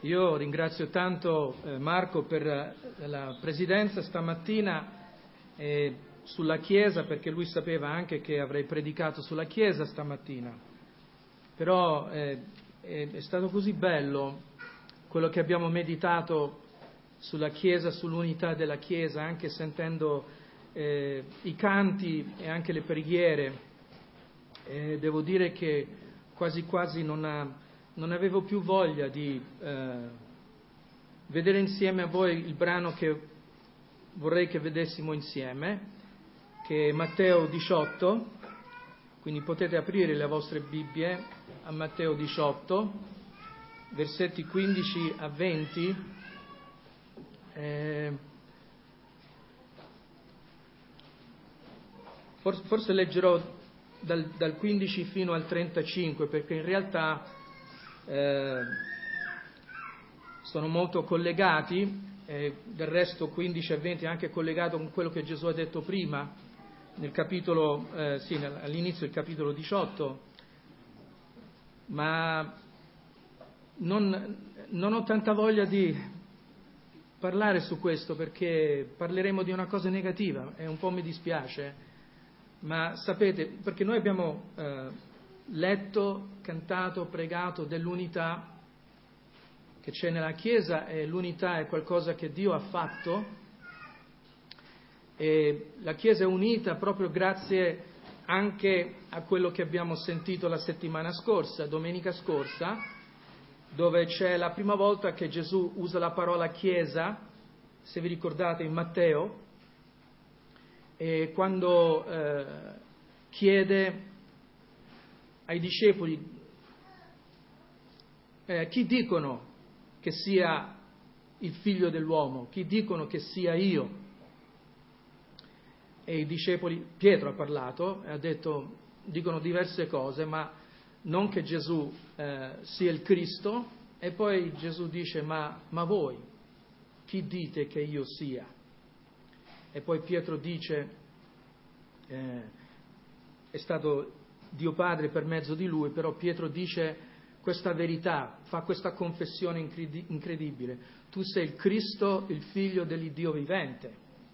Io ringrazio tanto Marco per la presidenza stamattina sulla Chiesa, perché lui sapeva anche che avrei predicato sulla Chiesa stamattina. Però è stato così bello quello che abbiamo meditato sulla Chiesa, sull'unità della Chiesa, anche sentendo i canti e anche le preghiere. Devo dire che quasi quasi non avevo più voglia di vedere insieme a voi il brano che vorrei che vedessimo insieme, che è Matteo 18, quindi potete aprire le vostre Bibbie a Matteo 18, versetti 15 a 20. Forse leggerò dal 15 fino al 35, perché in realtà sono molto collegati, del resto 15 e 20 è anche collegato con quello che Gesù ha detto prima nel capitolo, all'inizio del capitolo 18, ma non ho tanta voglia di parlare su questo, perché parleremo di una cosa negativa e un po' mi dispiace, ma sapete, perché noi abbiamo letto, cantato, pregato dell'unità che c'è nella Chiesa, e l'unità è qualcosa che Dio ha fatto, e la Chiesa è unita proprio grazie anche a quello che abbiamo sentito la settimana scorsa, domenica scorsa, dove c'è la prima volta che Gesù usa la parola Chiesa, se vi ricordate, in Matteo, e quando chiede ai discepoli chi dicono che sia il figlio dell'uomo, chi dicono che sia io? E i discepoli, Pietro ha parlato, ha detto, dicono diverse cose, ma non che Gesù sia il Cristo. E poi Gesù dice, ma voi, chi dite che io sia? E poi Pietro dice, è stato Dio Padre per mezzo di lui, però Pietro dice questa verità, fa questa confessione incredibile: tu sei il Cristo, il figlio dell'Iddio vivente.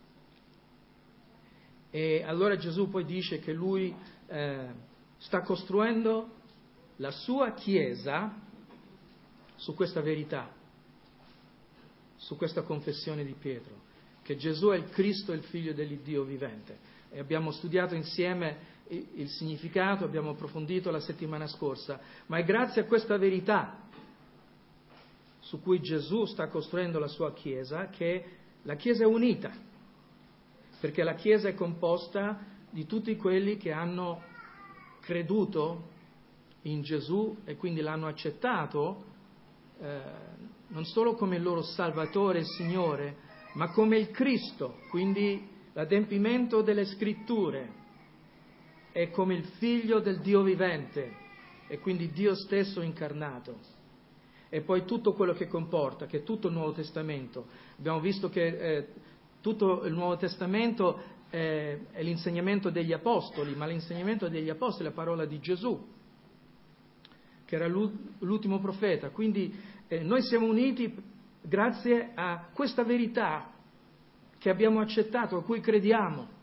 E allora Gesù poi dice che lui sta costruendo la sua Chiesa su questa verità, su questa confessione di Pietro, che Gesù è il Cristo, il figlio dell'Iddio vivente. E abbiamo studiato insieme il significato, abbiamo approfondito la settimana scorsa, ma è grazie a questa verità su cui Gesù sta costruendo la sua Chiesa che la Chiesa è unita, perché la Chiesa è composta di tutti quelli che hanno creduto in Gesù e quindi l'hanno accettato non solo come il loro Salvatore e Signore, ma come il Cristo, quindi l'adempimento delle Scritture, è come il Figlio del Dio vivente, e quindi Dio stesso incarnato. E poi tutto quello che comporta, che è tutto il Nuovo Testamento. Abbiamo visto che tutto il Nuovo Testamento è l'insegnamento degli Apostoli, ma l'insegnamento degli Apostoli è la parola di Gesù, che era l'ultimo profeta. Quindi noi siamo uniti grazie a questa verità che abbiamo accettato, a cui crediamo.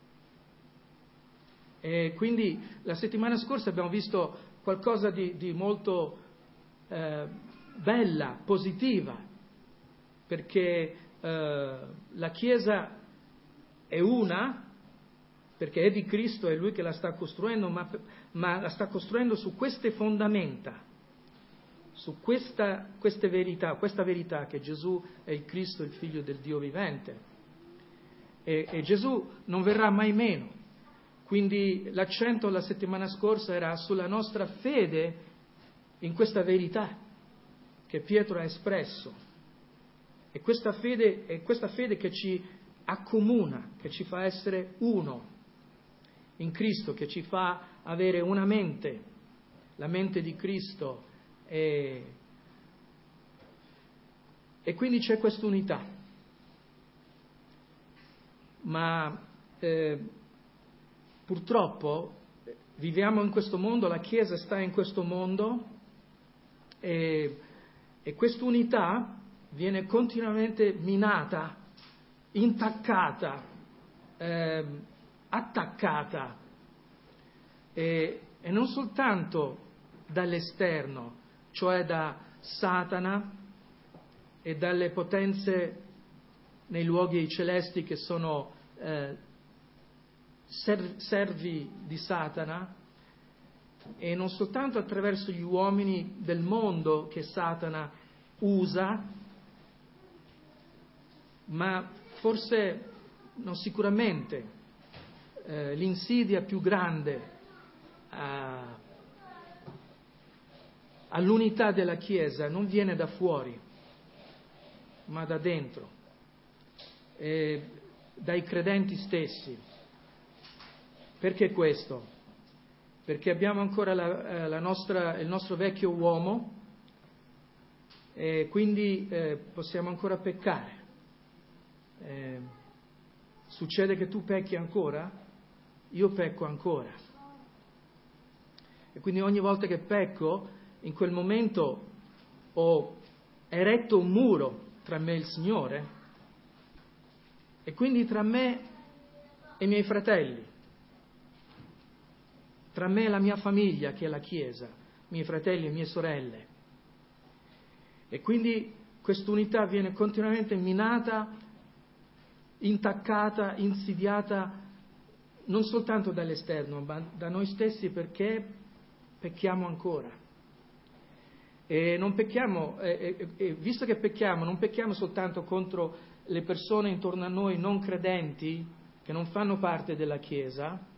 E quindi la settimana scorsa abbiamo visto qualcosa di molto bella, positiva, perché la Chiesa è una, perché è di Cristo, è Lui che la sta costruendo, ma la sta costruendo su queste fondamenta, su queste verità, questa verità che Gesù è il Cristo, il Figlio del Dio vivente. E Gesù non verrà mai meno. Quindi l'accento la settimana scorsa era sulla nostra fede in questa verità che Pietro ha espresso. E questa fede è questa fede che ci accomuna, che ci fa essere uno in Cristo, che ci fa avere una mente, la mente di Cristo. E quindi c'è questa unità. Ma purtroppo viviamo in questo mondo, la Chiesa sta in questo mondo, e E quest'unità viene continuamente minata, intaccata, attaccata, e non soltanto dall'esterno, cioè da Satana e dalle potenze nei luoghi celesti che sono servi di Satana, e non soltanto attraverso gli uomini del mondo che Satana usa, ma forse, non sicuramente, l'insidia più grande all'unità della Chiesa non viene da fuori, ma da dentro, dai credenti stessi. Perché questo? Perché abbiamo ancora il nostro vecchio uomo, e quindi possiamo ancora peccare. Succede che tu pecchi ancora? Io pecco ancora. E quindi ogni volta che pecco, in quel momento ho eretto un muro tra me e il Signore, e quindi tra me e i miei fratelli, tra me e la mia famiglia, che è la Chiesa, miei fratelli e mie sorelle. E quindi quest'unità viene continuamente minata, intaccata, insidiata, non soltanto dall'esterno, ma da noi stessi, perché pecchiamo ancora. E non pecchiamo, visto che pecchiamo, non pecchiamo soltanto contro le persone intorno a noi non credenti, che non fanno parte della Chiesa,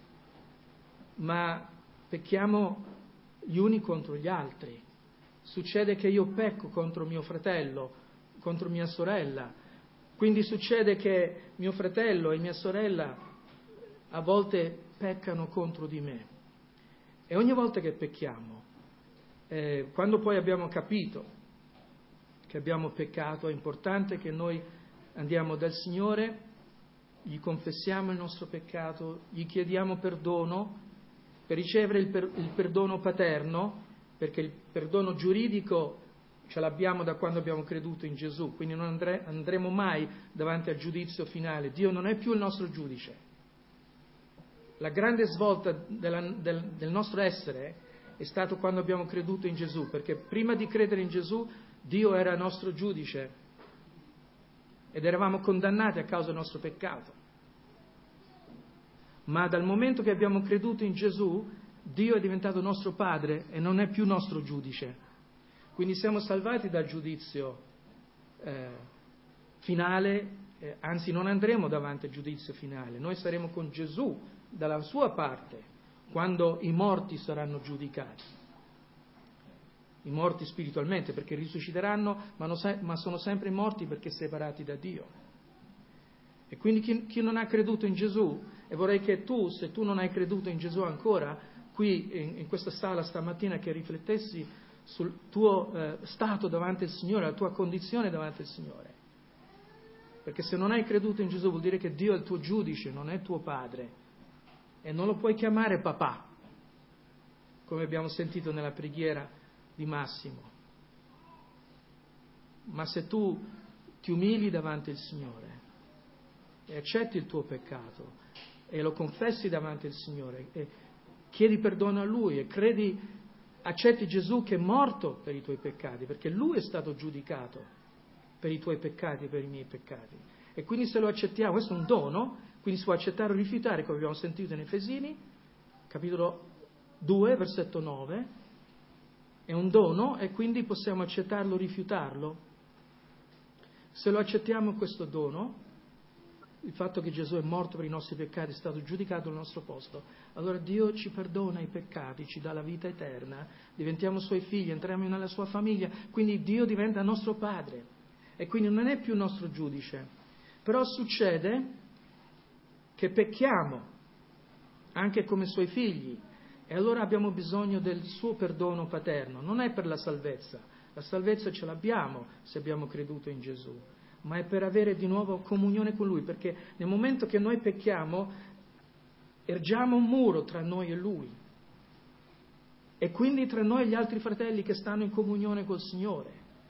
ma pecchiamo gli uni contro gli altri. Succede che io pecco contro mio fratello, contro mia sorella, quindi succede che mio fratello e mia sorella a volte peccano contro di me. E ogni volta che pecchiamo, quando poi abbiamo capito che abbiamo peccato, è importante che noi andiamo dal Signore, gli confessiamo il nostro peccato, gli chiediamo perdono per ricevere il perdono paterno, perché il perdono giuridico ce l'abbiamo da quando abbiamo creduto in Gesù, quindi non andremo mai davanti al giudizio finale. Dio non è più il nostro giudice. La grande svolta del nostro essere è stato quando abbiamo creduto in Gesù, perché prima di credere in Gesù Dio era il nostro giudice ed eravamo condannati a causa del nostro peccato. Ma dal momento che abbiamo creduto in Gesù, Dio è diventato nostro Padre e non è più nostro giudice. Quindi siamo salvati dal giudizio finale, anzi non andremo davanti al giudizio finale, noi saremo con Gesù dalla sua parte quando i morti saranno giudicati. I morti spiritualmente, perché risusciteranno, ma sono sempre morti perché separati da Dio. E quindi chi non ha creduto in Gesù, e vorrei che tu, se tu non hai creduto in Gesù ancora, qui in questa sala stamattina, che riflettessi sul tuo stato davanti al Signore, la tua condizione davanti al Signore. Perché se non hai creduto in Gesù vuol dire che Dio è il tuo giudice, non è tuo padre. E non lo puoi chiamare papà, come abbiamo sentito nella preghiera di Massimo. Ma se tu ti umili davanti al Signore e accetti il tuo peccato e lo confessi davanti al Signore e chiedi perdono a Lui e accetti Gesù che è morto per i tuoi peccati, perché Lui è stato giudicato per i tuoi peccati e per i miei peccati. E quindi se lo accettiamo, questo è un dono, quindi si può accettare o rifiutare, come abbiamo sentito in Efesini, capitolo 2, versetto 9, è un dono e quindi possiamo accettarlo o rifiutarlo. Se lo accettiamo questo dono, il fatto che Gesù è morto per i nostri peccati, è stato giudicato al nostro posto, allora Dio ci perdona i peccati, ci dà la vita eterna, diventiamo Suoi figli, entriamo nella Sua famiglia, quindi Dio diventa nostro Padre e quindi non è più nostro giudice. Però succede che pecchiamo anche come Suoi figli e allora abbiamo bisogno del Suo perdono paterno. Non è per la salvezza ce l'abbiamo se abbiamo creduto in Gesù, ma è per avere di nuovo comunione con Lui, perché nel momento che noi pecchiamo ergiamo un muro tra noi e Lui e quindi tra noi e gli altri fratelli che stanno in comunione col Signore.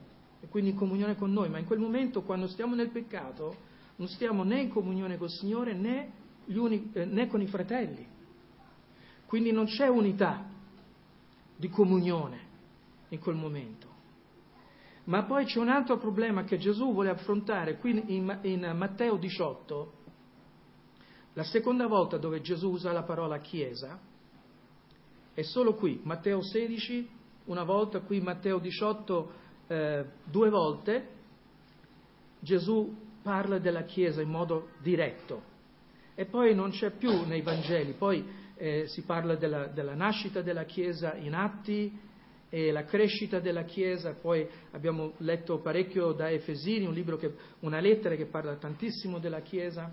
e quindi in comunione con noi, ma in quel momento, quando stiamo nel peccato, non stiamo né in comunione col Signore né con i fratelli. Quindi non c'è unità di comunione in quel momento. Ma poi c'è un altro problema che Gesù vuole affrontare qui in Matteo 18, la seconda volta dove Gesù usa la parola Chiesa, è solo qui, Matteo 16 una volta, qui Matteo 18 due volte, Gesù parla della Chiesa in modo diretto e poi non c'è più nei Vangeli, poi si parla della nascita della Chiesa in Atti e la crescita della Chiesa, poi abbiamo letto parecchio da Efesini, una lettera che parla tantissimo della Chiesa.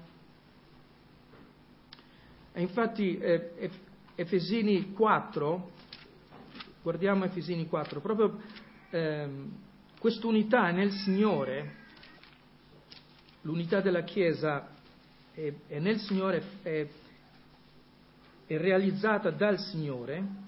E infatti Efesini 4, guardiamo Efesini 4, proprio quest'unità nel Signore, l'unità della Chiesa è nel Signore, è realizzata dal Signore.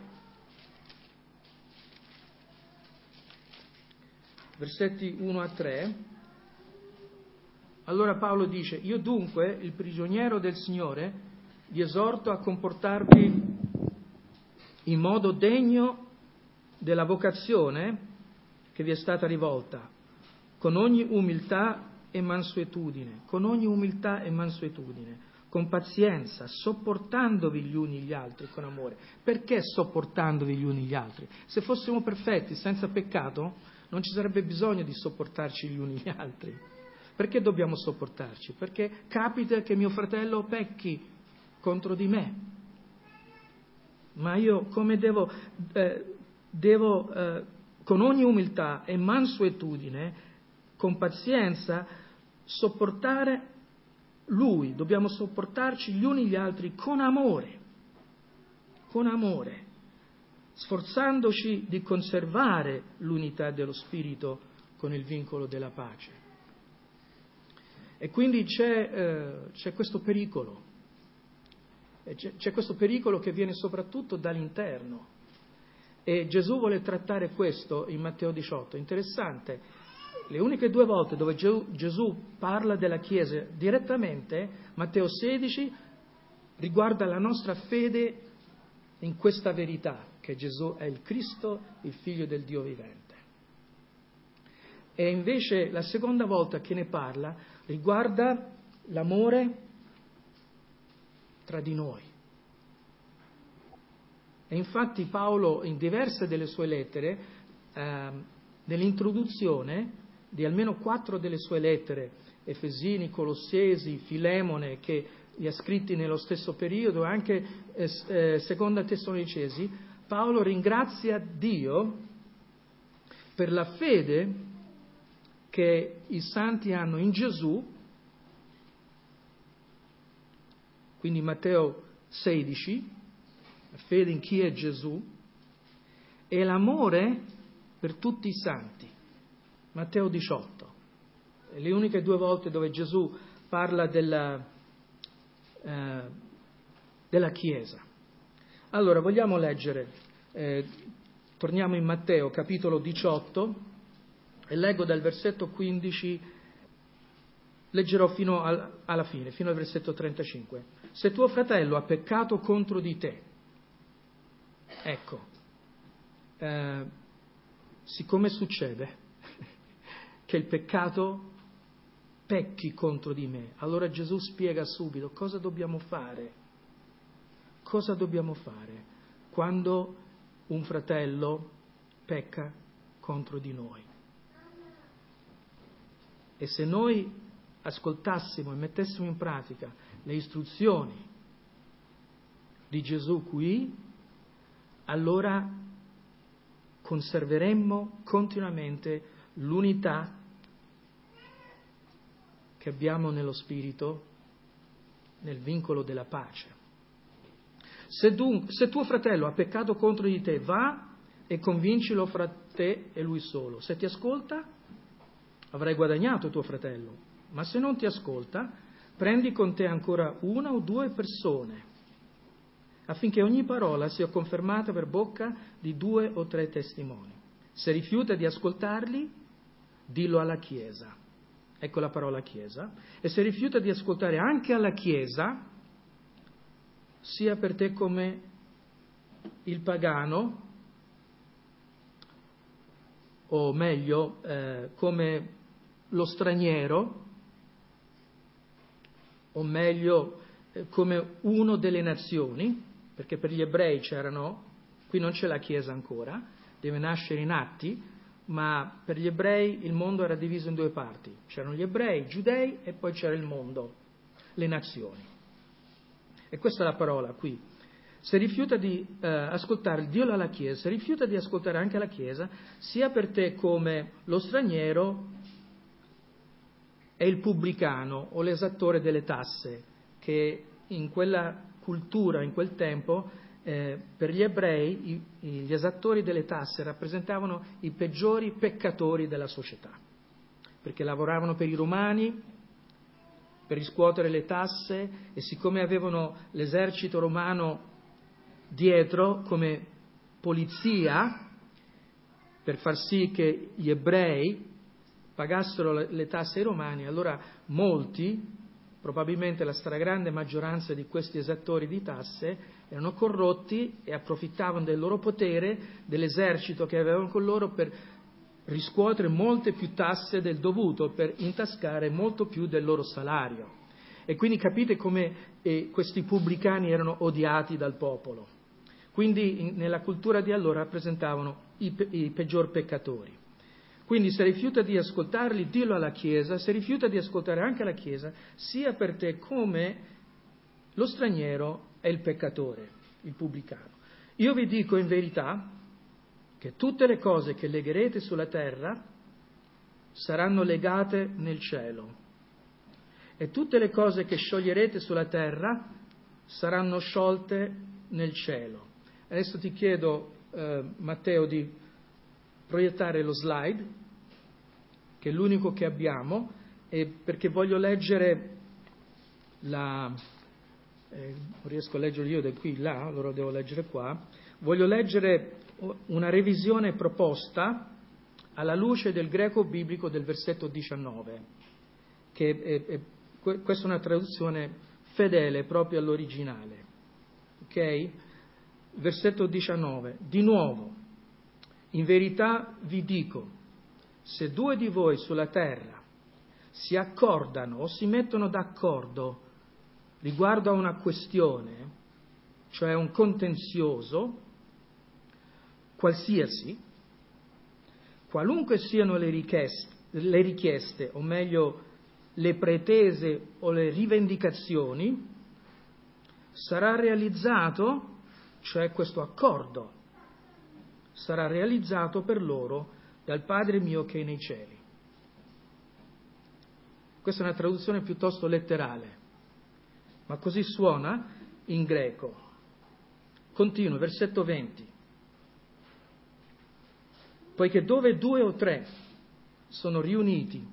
Versetti 1 a 3. Allora Paolo dice: io dunque, il prigioniero del Signore, vi esorto a comportarvi in modo degno della vocazione che vi è stata rivolta, con ogni umiltà e mansuetudine, con pazienza, sopportandovi gli uni gli altri con amore. Perché sopportandovi gli uni gli altri? Se fossimo perfetti, senza peccato, non ci sarebbe bisogno di sopportarci gli uni gli altri. Perché dobbiamo sopportarci? Perché capita che mio fratello pecchi contro di me. Ma io come devo con ogni umiltà e mansuetudine, con pazienza, sopportare lui, dobbiamo sopportarci gli uni gli altri con amore, sforzandoci di conservare l'unità dello Spirito con il vincolo della pace. E quindi c'è questo pericolo. C'è questo pericolo che viene soprattutto dall'interno. E Gesù vuole trattare questo in Matteo 18. Interessante, le uniche due volte dove Gesù parla della Chiesa direttamente, Matteo 16 riguarda la nostra fede in questa verità, che Gesù è il Cristo, il Figlio del Dio vivente. E invece la seconda volta che ne parla riguarda l'amore tra di noi. E infatti Paolo, in diverse delle sue lettere, nell'introduzione di almeno 4 delle sue lettere, Efesini, Colossesi, Filemone, che li ha scritti nello stesso periodo, anche Seconda Tessalonicesi, Paolo ringrazia Dio per la fede che i santi hanno in Gesù, quindi Matteo 16, la fede in chi è Gesù, e l'amore per tutti i santi, Matteo 18. Le uniche due volte dove Gesù parla della Chiesa. Allora, vogliamo leggere, torniamo in Matteo, capitolo 18, e leggo dal versetto 15, leggerò fino alla fine, fino al versetto 35. Se tuo fratello ha peccato contro di te, ecco, siccome succede che il peccato pecchi contro di me, allora Gesù spiega subito cosa dobbiamo fare. Cosa dobbiamo fare quando un fratello pecca contro di noi? E se noi ascoltassimo e mettessimo in pratica le istruzioni di Gesù qui, allora conserveremmo continuamente l'unità che abbiamo nello Spirito, nel vincolo della pace. Se tuo fratello ha peccato contro di te, va e convincilo fra te e lui solo. Se ti ascolta, avrai guadagnato tuo fratello, ma se non ti ascolta, prendi con te ancora 1 o 2 persone, affinché ogni parola sia confermata per bocca di 2 o 3 testimoni. Se rifiuta di ascoltarli, dillo alla Chiesa. Ecco la parola Chiesa. E se rifiuta di ascoltare anche alla Chiesa, sia per te come il pagano, o meglio, come lo straniero, o meglio, come uno delle nazioni, perché per gli ebrei qui non c'è la Chiesa ancora, deve nascere in Atti, ma per gli ebrei il mondo era diviso in due parti. C'erano gli ebrei, i giudei, e poi c'era il mondo, le nazioni. E questa è la parola qui. Se rifiuta di ascoltare il Dio alla Chiesa, se rifiuta di ascoltare anche la Chiesa, sia per te come lo straniero e il pubblicano o l'esattore delle tasse, che in quella cultura, in quel tempo, per gli ebrei gli esattori delle tasse rappresentavano i peggiori peccatori della società, perché lavoravano per i romani per riscuotere le tasse, e siccome avevano l'esercito romano dietro come polizia per far sì che gli ebrei pagassero le tasse ai romani, allora molti, probabilmente la stragrande maggioranza di questi esattori di tasse, erano corrotti e approfittavano del loro potere, dell'esercito che avevano con loro, per riscuotere molte più tasse del dovuto, per intascare molto più del loro salario. E quindi capite come questi pubblicani erano odiati dal popolo. Quindi nella cultura di allora rappresentavano i peggior peccatori. Quindi se rifiuta di ascoltarli, dillo alla Chiesa. Se rifiuta di ascoltare anche la Chiesa, sia per te come lo straniero e il peccatore, il pubblicano. Io vi dico in verità che tutte le cose che legherete sulla terra saranno legate nel cielo, e tutte le cose che scioglierete sulla terra saranno sciolte nel cielo. Adesso ti chiedo, Matteo, di proiettare lo slide, che è l'unico che abbiamo, perché voglio leggere non riesco a leggere io da qui là, allora devo leggere qua. Voglio leggere una revisione proposta alla luce del greco biblico del versetto 19, questa è una traduzione fedele proprio all'originale. Ok? Versetto 19. Di nuovo, in verità vi dico, se due di voi sulla terra si accordano o si mettono d'accordo riguardo a una questione, cioè un contenzioso qualsiasi, qualunque siano le richieste, o meglio le pretese o le rivendicazioni, sarà realizzato, cioè questo accordo sarà realizzato per loro dal Padre mio che è nei cieli. Questa è una traduzione piuttosto letterale, ma così suona in greco. Continuo, versetto 20. Poiché dove 2 o 3 sono riuniti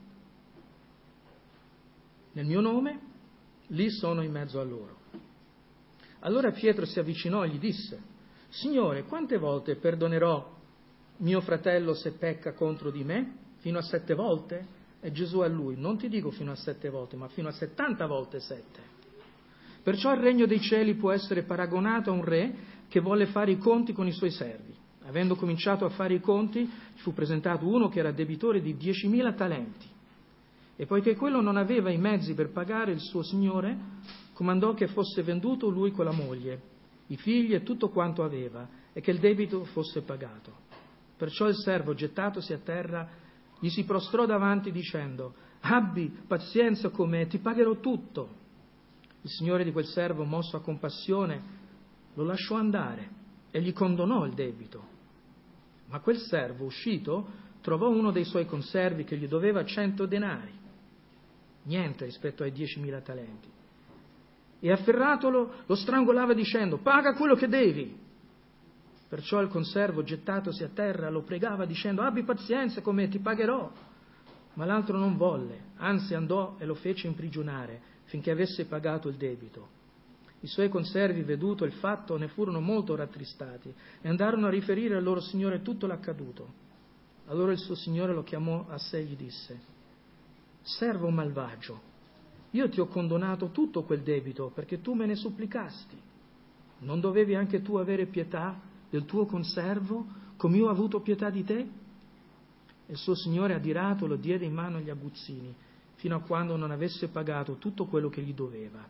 nel mio nome, lì sono in mezzo a loro. Allora Pietro si avvicinò e gli disse: Signore, quante volte perdonerò mio fratello se pecca contro di me? Fino a 7 volte? E Gesù a lui: non ti dico fino a 7 volte, ma fino a 70 volte 7. Perciò il regno dei cieli può essere paragonato a un re che volle fare i conti con i suoi servi. Avendo cominciato a fare i conti, ci fu presentato uno che era debitore di 10.000 talenti. E poiché quello non aveva i mezzi per pagare, il suo signore comandò che fosse venduto lui con la moglie, i figli e tutto quanto aveva, e che il debito fosse pagato. Perciò il servo, gettatosi a terra, gli si prostrò davanti dicendo: abbi pazienza con me, ti pagherò tutto. Il signore di quel servo, mosso a compassione, lo lasciò andare e gli condonò il debito. Ma quel servo, uscito, trovò uno dei suoi conservi che gli doveva 100 denari, niente rispetto ai 10.000 talenti, e afferratolo lo strangolava dicendo: paga quello che devi. Perciò il conservo, gettatosi a terra, lo pregava dicendo: abbi pazienza con me, ti pagherò. Ma l'altro non volle, anzi andò e lo fece imprigionare finché avesse pagato il debito. I suoi conservi, veduto il fatto, ne furono molto rattristati e andarono a riferire al loro signore tutto l'accaduto. Allora il suo signore lo chiamò a sé e gli disse: servo malvagio, io ti ho condonato tutto quel debito perché tu me ne supplicasti. Non dovevi anche tu avere pietà del tuo conservo, come io ho avuto pietà di te? Il suo signore, adirato, lo diede in mano agli aguzzini, fino a quando non avesse pagato tutto quello che gli doveva.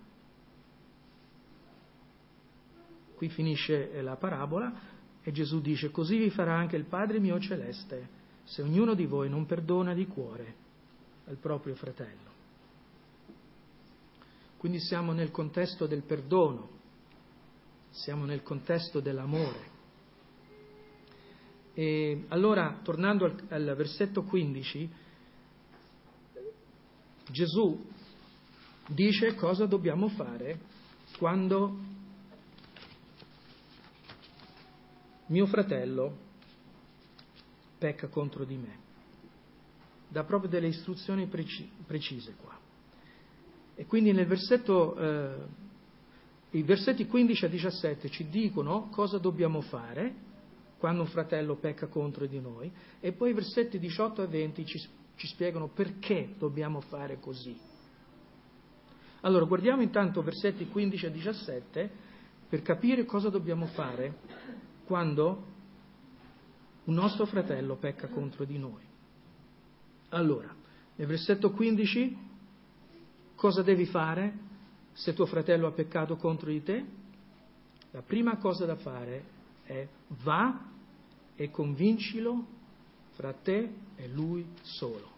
Qui finisce la parabola e Gesù dice: così vi farà anche il Padre mio celeste, se ognuno di voi non perdona di cuore al proprio fratello. Quindi siamo nel contesto del perdono, siamo nel contesto dell'amore. E allora, tornando al versetto 15, Gesù dice cosa dobbiamo fare quando mio fratello pecca contro di me. Dà proprio delle istruzioni precise qua. E quindi i versetti 15 a 17 ci dicono cosa dobbiamo fare quando un fratello pecca contro di noi, e poi i versetti 18 e 20 ci spiegano perché dobbiamo fare così. Allora, guardiamo intanto versetti 15 e 17 per capire cosa dobbiamo fare quando un nostro fratello pecca contro di noi. Allora, nel versetto 15, cosa devi fare se tuo fratello ha peccato contro di te? La prima cosa da fare è: va e convincilo fra te e lui solo.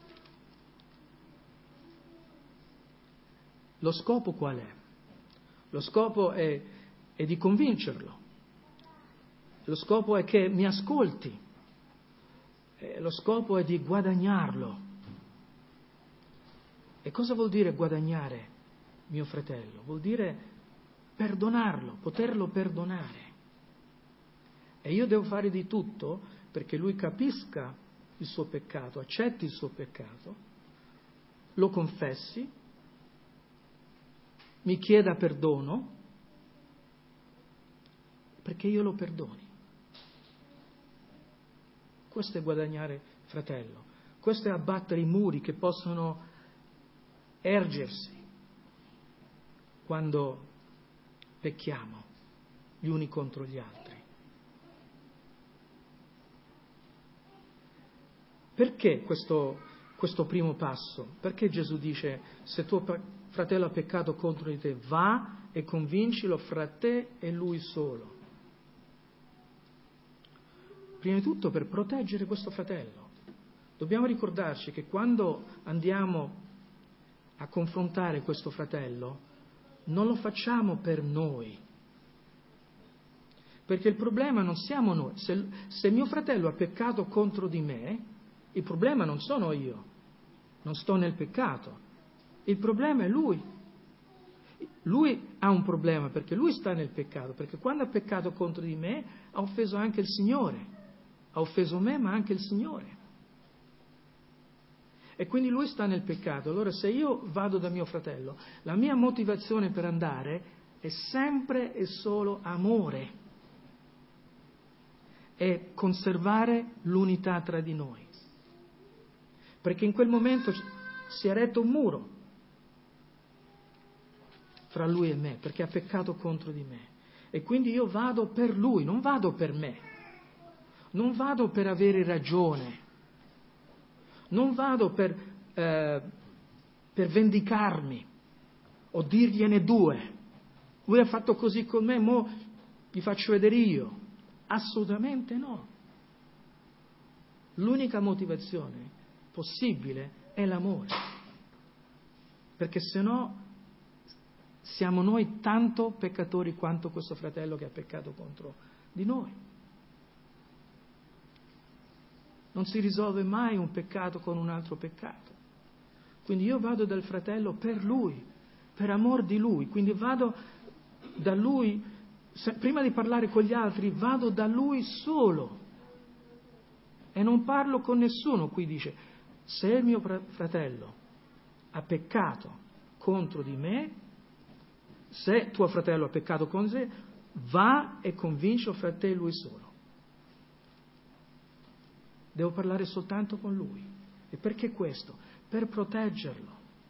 Lo scopo qual è? Lo scopo è di convincerlo. Lo scopo è che mi ascolti. Lo scopo è di guadagnarlo. E cosa vuol dire guadagnare mio fratello? Vuol dire perdonarlo, poterlo perdonare. E io devo fare di tutto perché lui capisca il suo peccato, accetti il suo peccato, lo confessi, mi chieda perdono, perché io lo perdoni. Questo è guadagnare fratello, questo è abbattere i muri che possono ergersi quando pecchiamo gli uni contro gli altri. Perché questo primo passo? Perché Gesù dice: se tuo fratello ha peccato contro di te, va e convincilo fra te e lui solo? Prima di tutto per proteggere questo fratello. Dobbiamo ricordarci che quando andiamo a confrontare questo fratello, non lo facciamo per noi. Perché il problema non siamo noi. Se mio fratello ha peccato contro di me, il problema non sono io, non sto nel peccato. Il problema è lui. Lui ha un problema perché lui sta nel peccato, perché quando ha peccato contro di me ha offeso anche il Signore. Ha offeso me, ma anche il Signore. E quindi lui sta nel peccato. Allora se io vado da mio fratello, la mia motivazione per andare è sempre e solo amore. È conservare l'unità tra di noi. Perché in quel momento si è eretto un muro fra lui e me, perché ha peccato contro di me. E quindi io vado per lui, non vado per me. Non vado per avere ragione. Non vado per vendicarmi o dirgliene due. Lui ha fatto così con me, mo gli faccio vedere io. Assolutamente no. L'unica motivazione possibile è l'amore, perché se no siamo noi tanto peccatori quanto questo fratello che ha peccato contro di noi. Non si risolve mai un peccato con un altro peccato. Quindi io vado dal fratello per lui, per amor di lui, quindi vado da lui, prima di parlare con gli altri vado da lui solo e non parlo con nessuno. Qui dice: se il mio fratello ha peccato contro di me, se tuo fratello ha peccato contro te, va e convinci fra te e lui solo. Devo parlare soltanto con Lui. E perché questo? Per proteggerlo,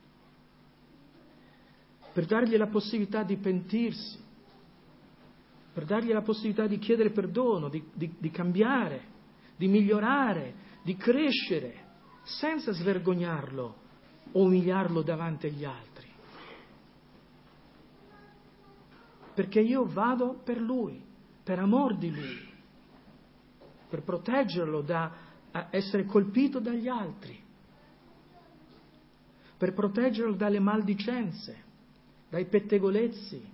per dargli la possibilità di pentirsi, per dargli la possibilità di chiedere perdono, di cambiare, di migliorare, di crescere, senza svergognarlo o umiliarlo davanti agli altri. Perché io vado per Lui, per amor di Lui, per proteggerlo da essere colpito dagli altri, per proteggerlo dalle maldicenze, dai pettegolezzi,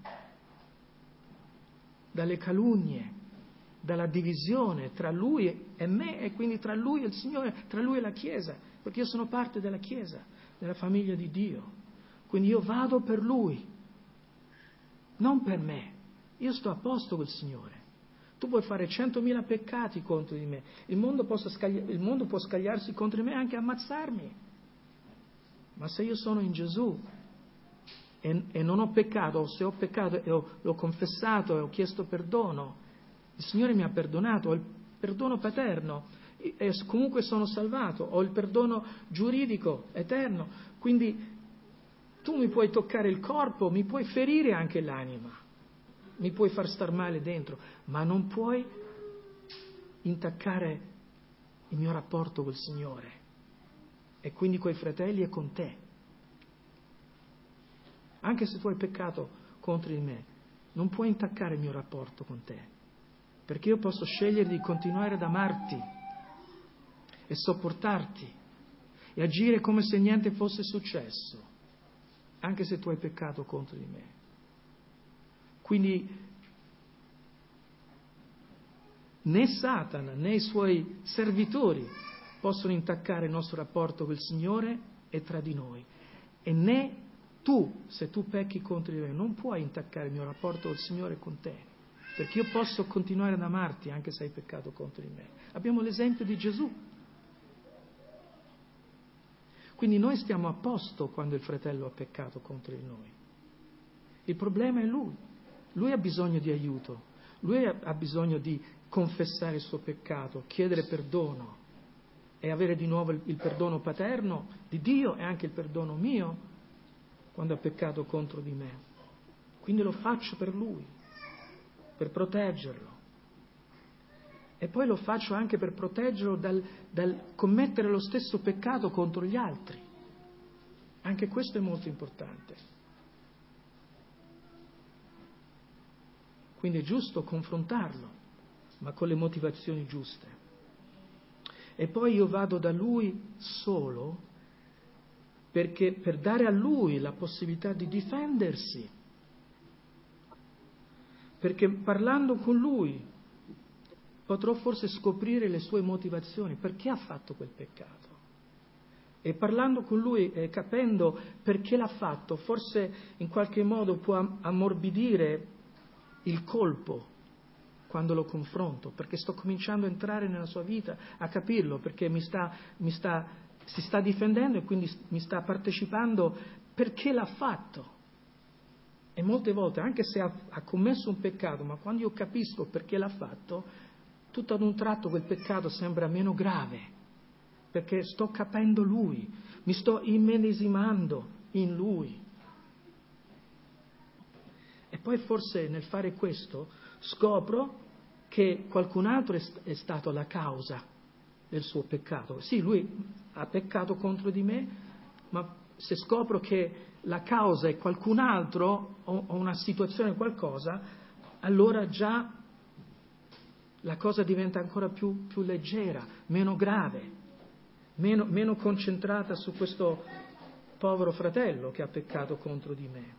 dalle calunnie, dalla divisione tra Lui e me e quindi tra Lui e il Signore, tra Lui e la Chiesa, perché io sono parte della Chiesa, della famiglia di Dio. Quindi io vado per Lui, non per me. Io sto a posto col Signore. Tu puoi fare 100.000 peccati contro di me, il mondo può scagliarsi contro di me e anche ammazzarmi. Ma se io sono in Gesù e non ho peccato, o se ho peccato e l'ho confessato e ho chiesto perdono, il Signore mi ha perdonato, ho il perdono paterno e comunque sono salvato, ho il perdono giuridico eterno. Quindi tu mi puoi toccare il corpo, mi puoi ferire anche l'anima, mi puoi far star male dentro, ma non puoi intaccare il mio rapporto col Signore e quindi coi fratelli e con te. Anche se tu hai peccato contro di me, non puoi intaccare il mio rapporto con te, perché io posso scegliere di continuare ad amarti e sopportarti e agire come se niente fosse successo, anche se tu hai peccato contro di me. Quindi né Satana né i suoi servitori possono intaccare il nostro rapporto col Signore e tra di noi, e né tu, se tu pecchi contro di me, non puoi intaccare il mio rapporto col Signore e con te, perché io posso continuare ad amarti anche se hai peccato contro di me. Abbiamo l'esempio di Gesù. Quindi noi stiamo a posto quando il fratello ha peccato contro di noi. Il problema è lui. Lui ha bisogno di aiuto. Lui ha bisogno di confessare il suo peccato, chiedere perdono e avere di nuovo il perdono paterno di Dio e anche il perdono mio quando ha peccato contro di me. Quindi lo faccio per lui, per proteggerlo. E poi lo faccio anche per proteggerlo dal commettere lo stesso peccato contro gli altri. Anche questo è molto importante. Quindi è giusto confrontarlo, ma con le motivazioni giuste. E poi io vado da lui solo perché per dare a lui la possibilità di difendersi, perché parlando con lui potrò forse scoprire le sue motivazioni, perché ha fatto quel peccato. E parlando con lui e capendo perché l'ha fatto, forse in qualche modo può ammorbidire il colpo quando lo confronto, perché sto cominciando a entrare nella sua vita, a capirlo, perché si sta difendendo e quindi mi sta partecipando perché l'ha fatto. E molte volte, anche se ha commesso un peccato, ma quando io capisco perché l'ha fatto, tutto ad un tratto quel peccato sembra meno grave, perché sto capendo lui, mi sto immedesimando in lui. E poi forse nel fare questo scopro che qualcun altro è stato la causa del suo peccato. Sì, lui ha peccato contro di me, ma se scopro che la causa è qualcun altro o una situazione, qualcosa, allora già la cosa diventa ancora più leggera, meno grave, meno concentrata su questo povero fratello che ha peccato contro di me.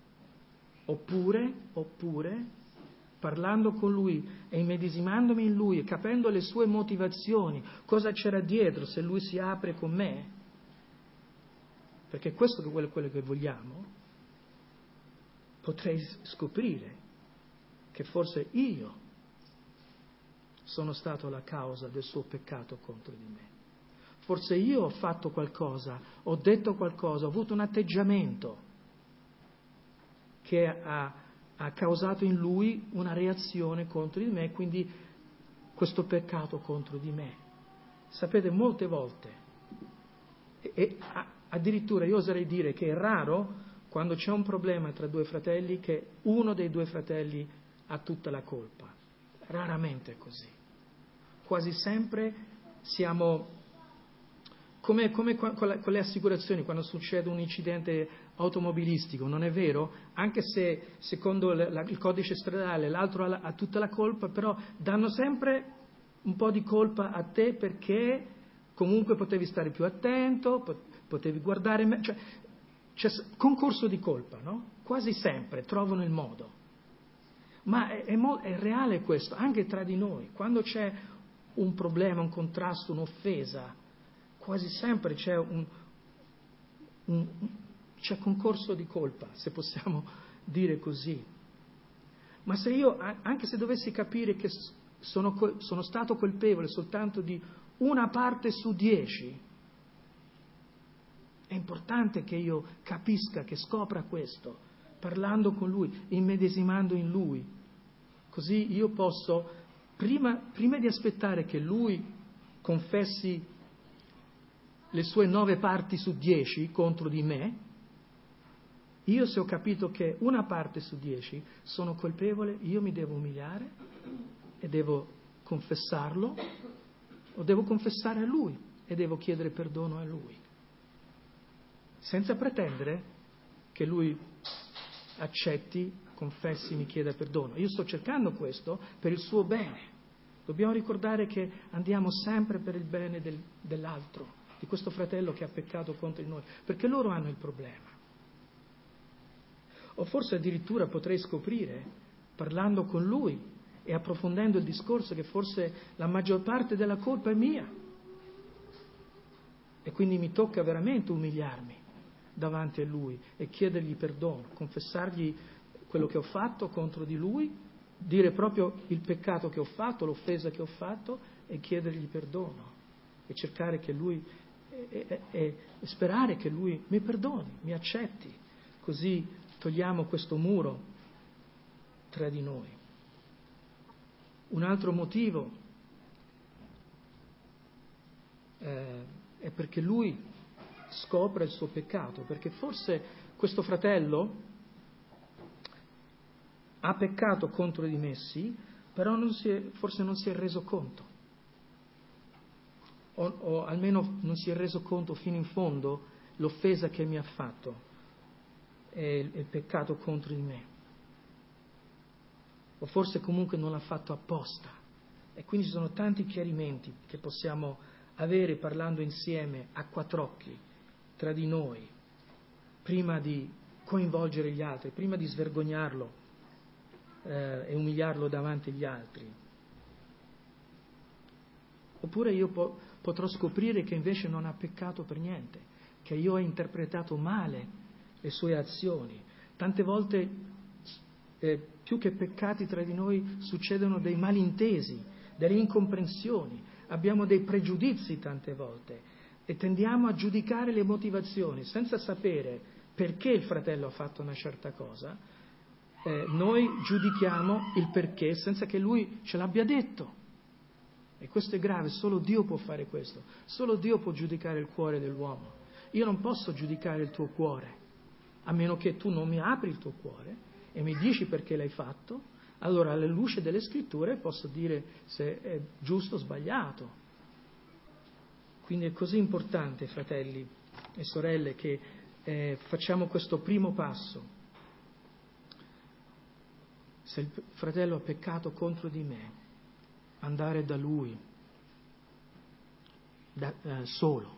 Oppure, parlando con lui e immedesimandomi in lui e capendo le sue motivazioni, cosa c'era dietro se lui si apre con me, perché questo è quello che vogliamo, potrei scoprire che forse io sono stato la causa del suo peccato contro di me. Forse io ho fatto qualcosa, ho detto qualcosa, ho avuto un atteggiamento che ha causato in lui una reazione contro di me, quindi questo peccato contro di me. Sapete, molte volte, addirittura io oserei dire che è raro quando c'è un problema tra due fratelli che uno dei due fratelli ha tutta la colpa. Raramente è così. Quasi sempre siamo come con le assicurazioni, quando succede un incidente automobilistico, non è vero? Anche se secondo il codice stradale l'altro ha tutta la colpa, però danno sempre un po' di colpa a te perché comunque potevi stare più attento, potevi guardare meglio. Cioè, c'è concorso di colpa, no? Quasi sempre trovano il modo. Ma è reale questo, anche tra di noi. Quando c'è un problema, un contrasto, un'offesa, quasi sempre c'è c'è concorso di colpa, se possiamo dire così. Ma se io, anche se dovessi capire che sono stato colpevole soltanto di una parte su 10, è importante che io capisca, che scopra questo, parlando con Lui, immedesimando in Lui. Così io posso, prima di aspettare che Lui confessi le sue 9 parti su 10 contro di me, io se ho capito che una parte su 10 sono colpevole, io mi devo umiliare e devo confessarlo, o devo confessare a Lui e devo chiedere perdono a Lui, senza pretendere che Lui accetti, confessi, mi chieda perdono. Io sto cercando questo per il suo bene. Dobbiamo ricordare che andiamo sempre per il bene dell'altro, di questo fratello che ha peccato contro di noi, perché loro hanno il problema. O forse addirittura potrei scoprire, parlando con lui e approfondendo il discorso, che forse la maggior parte della colpa è mia. E quindi mi tocca veramente umiliarmi davanti a lui e chiedergli perdono, confessargli quello che ho fatto contro di lui, dire proprio il peccato che ho fatto, l'offesa che ho fatto e chiedergli perdono e cercare che lui e sperare che lui mi perdoni, mi accetti, così togliamo questo muro tra di noi. Un altro motivo è perché lui scopre il suo peccato, perché forse questo fratello ha peccato contro di me, sì, però forse non si è reso conto, o almeno non si è reso conto fino in fondo l'offesa che mi ha fatto e il peccato contro di me, o forse comunque non l'ha fatto apposta. E quindi ci sono tanti chiarimenti che possiamo avere parlando insieme a quattr'occhi tra di noi, prima di coinvolgere gli altri, prima di svergognarlo e umiliarlo davanti agli altri. Oppure io potrò scoprire che invece non ha peccato per niente, che io ho interpretato male le sue azioni. Tante volte, più che peccati tra di noi, succedono dei malintesi, delle incomprensioni, abbiamo dei pregiudizi tante volte e tendiamo a giudicare le motivazioni senza sapere perché il fratello ha fatto una certa cosa. Noi giudichiamo il perché senza che lui ce l'abbia detto. E questo è grave, solo Dio può fare questo, solo Dio può giudicare il cuore dell'uomo. Io non posso giudicare il tuo cuore, a meno che tu non mi apri il tuo cuore e mi dici perché l'hai fatto, allora alla luce delle scritture posso dire se è giusto o sbagliato. Quindi è così importante, fratelli e sorelle, che facciamo questo primo passo. Se il fratello ha peccato contro di me, andare da lui solo.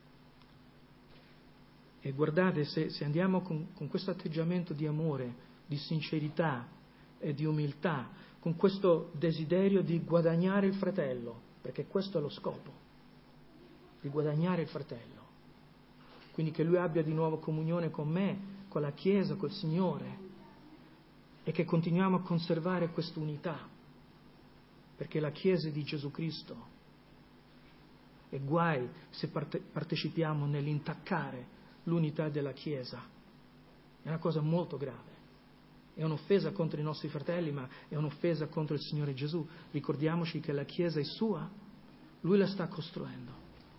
E guardate, se andiamo con questo atteggiamento di amore, di sincerità e di umiltà, con questo desiderio di guadagnare il fratello, perché questo è lo scopo, di guadagnare il fratello, quindi che lui abbia di nuovo comunione con me, con la Chiesa, col Signore, e che continuiamo a conservare quest'unità, perché la Chiesa è di Gesù Cristo. E guai se partecipiamo nell'intaccare l'unità della Chiesa. È una cosa molto grave. È un'offesa contro i nostri fratelli, ma è un'offesa contro il Signore Gesù. Ricordiamoci che la Chiesa è sua lui la sta costruendo.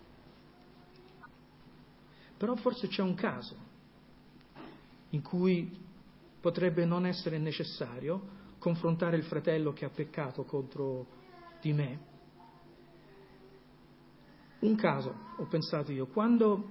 Però forse c'è un caso in cui potrebbe non essere necessario confrontare il fratello che ha peccato contro di me. Un caso, ho pensato io, quando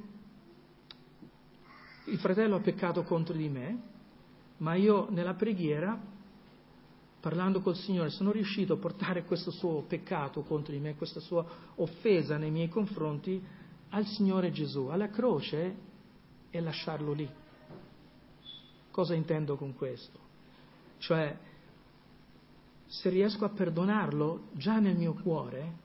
il fratello ha peccato contro di me, ma io nella preghiera, parlando col Signore, sono riuscito a portare questo suo peccato contro di me, questa sua offesa nei miei confronti al Signore Gesù, alla croce, e lasciarlo lì. Cosa intendo con questo? Cioè, se riesco a perdonarlo già nel mio cuore,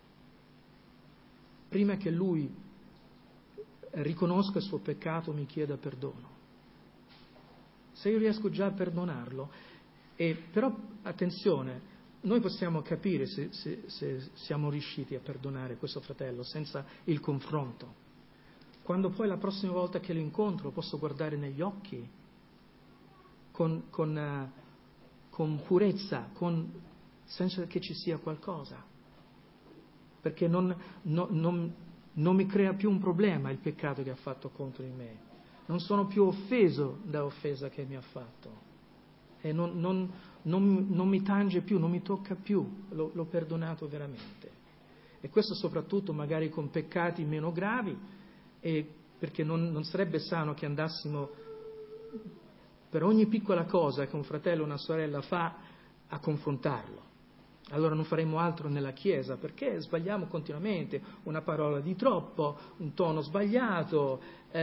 prima che lui riconosca il suo peccato, mi chieda perdono. Se io riesco già a perdonarlo, però attenzione, noi possiamo capire se siamo riusciti a perdonare questo fratello senza il confronto. Quando poi la prossima volta che lo incontro posso guardare negli occhi con purezza, senza che ci sia qualcosa, perché non mi crea più un problema il peccato che ha fatto contro di me, non sono più offeso da offesa che mi ha fatto e non mi tange più, non mi tocca più, l'ho perdonato veramente. E questo soprattutto magari con peccati meno gravi, perché non sarebbe sano che andassimo per ogni piccola cosa che un fratello o una sorella fa a confrontarlo. Allora non faremo altro nella Chiesa, perché sbagliamo continuamente, una parola di troppo, un tono sbagliato.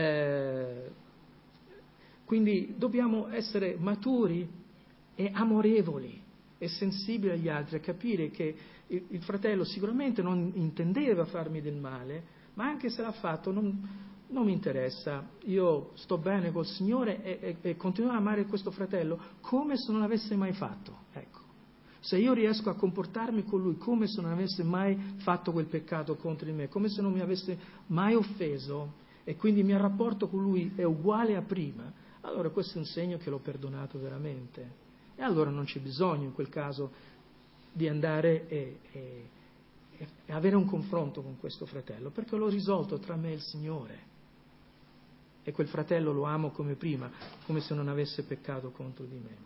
Quindi dobbiamo essere maturi e amorevoli e sensibili agli altri, a capire che il fratello sicuramente non intendeva farmi del male, ma anche se l'ha fatto non mi interessa, io sto bene col Signore e continuo a amare questo fratello come se non l'avesse mai fatto. Ecco. Se io riesco a comportarmi con lui come se non avesse mai fatto quel peccato contro di me, come se non mi avesse mai offeso, e quindi il mio rapporto con lui è uguale a prima, allora questo è un segno che l'ho perdonato veramente. E allora non c'è bisogno in quel caso di andare e avere un confronto con questo fratello, perché l'ho risolto tra me e il Signore. E quel fratello lo amo come prima, come se non avesse peccato contro di me.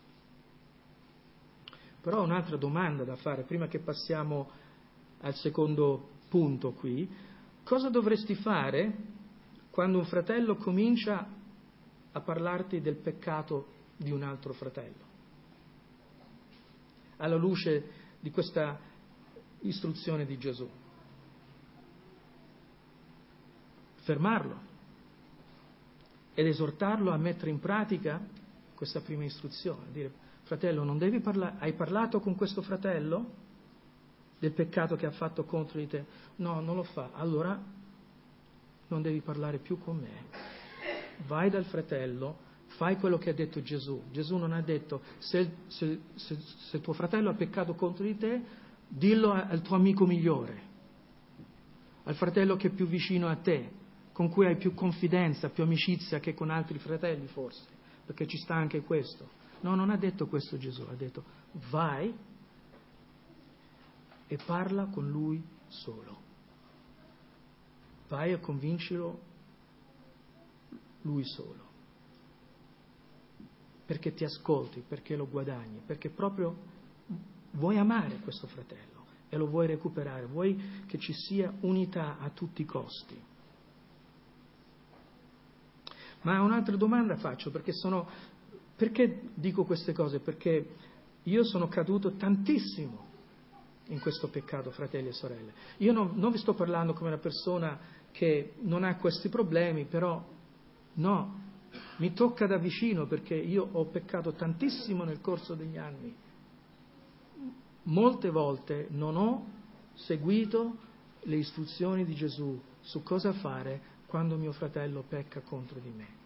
Però ho un'altra domanda da fare, prima che passiamo al secondo punto qui. Cosa dovresti fare quando un fratello comincia a parlarti del peccato di un altro fratello? Alla luce di questa istruzione di Gesù. Fermarlo ed esortarlo a mettere in pratica questa prima istruzione, dire: fratello, non devi parlare, hai parlato con questo fratello del peccato che ha fatto contro di te? No, non lo fa. Allora non devi parlare più con me. Vai dal fratello, fai quello che ha detto Gesù. Gesù non ha detto: se tuo fratello ha peccato contro di te, dillo al tuo amico migliore, al fratello che è più vicino a te, con cui hai più confidenza, più amicizia che con altri fratelli forse, perché ci sta anche questo. No, non ha detto questo Gesù, ha detto: vai e parla con lui solo. Vai a convincilo lui solo. Perché ti ascolti, perché lo guadagni, perché proprio vuoi amare questo fratello e lo vuoi recuperare, vuoi che ci sia unità a tutti i costi. Ma un'altra domanda faccio, perché dico queste cose? Perché io sono caduto tantissimo in questo peccato, fratelli e sorelle. Io non vi sto parlando come una persona che non ha questi problemi, però no, mi tocca da vicino, perché io ho peccato tantissimo nel corso degli anni. Molte volte non ho seguito le istruzioni di Gesù su cosa fare quando mio fratello pecca contro di me.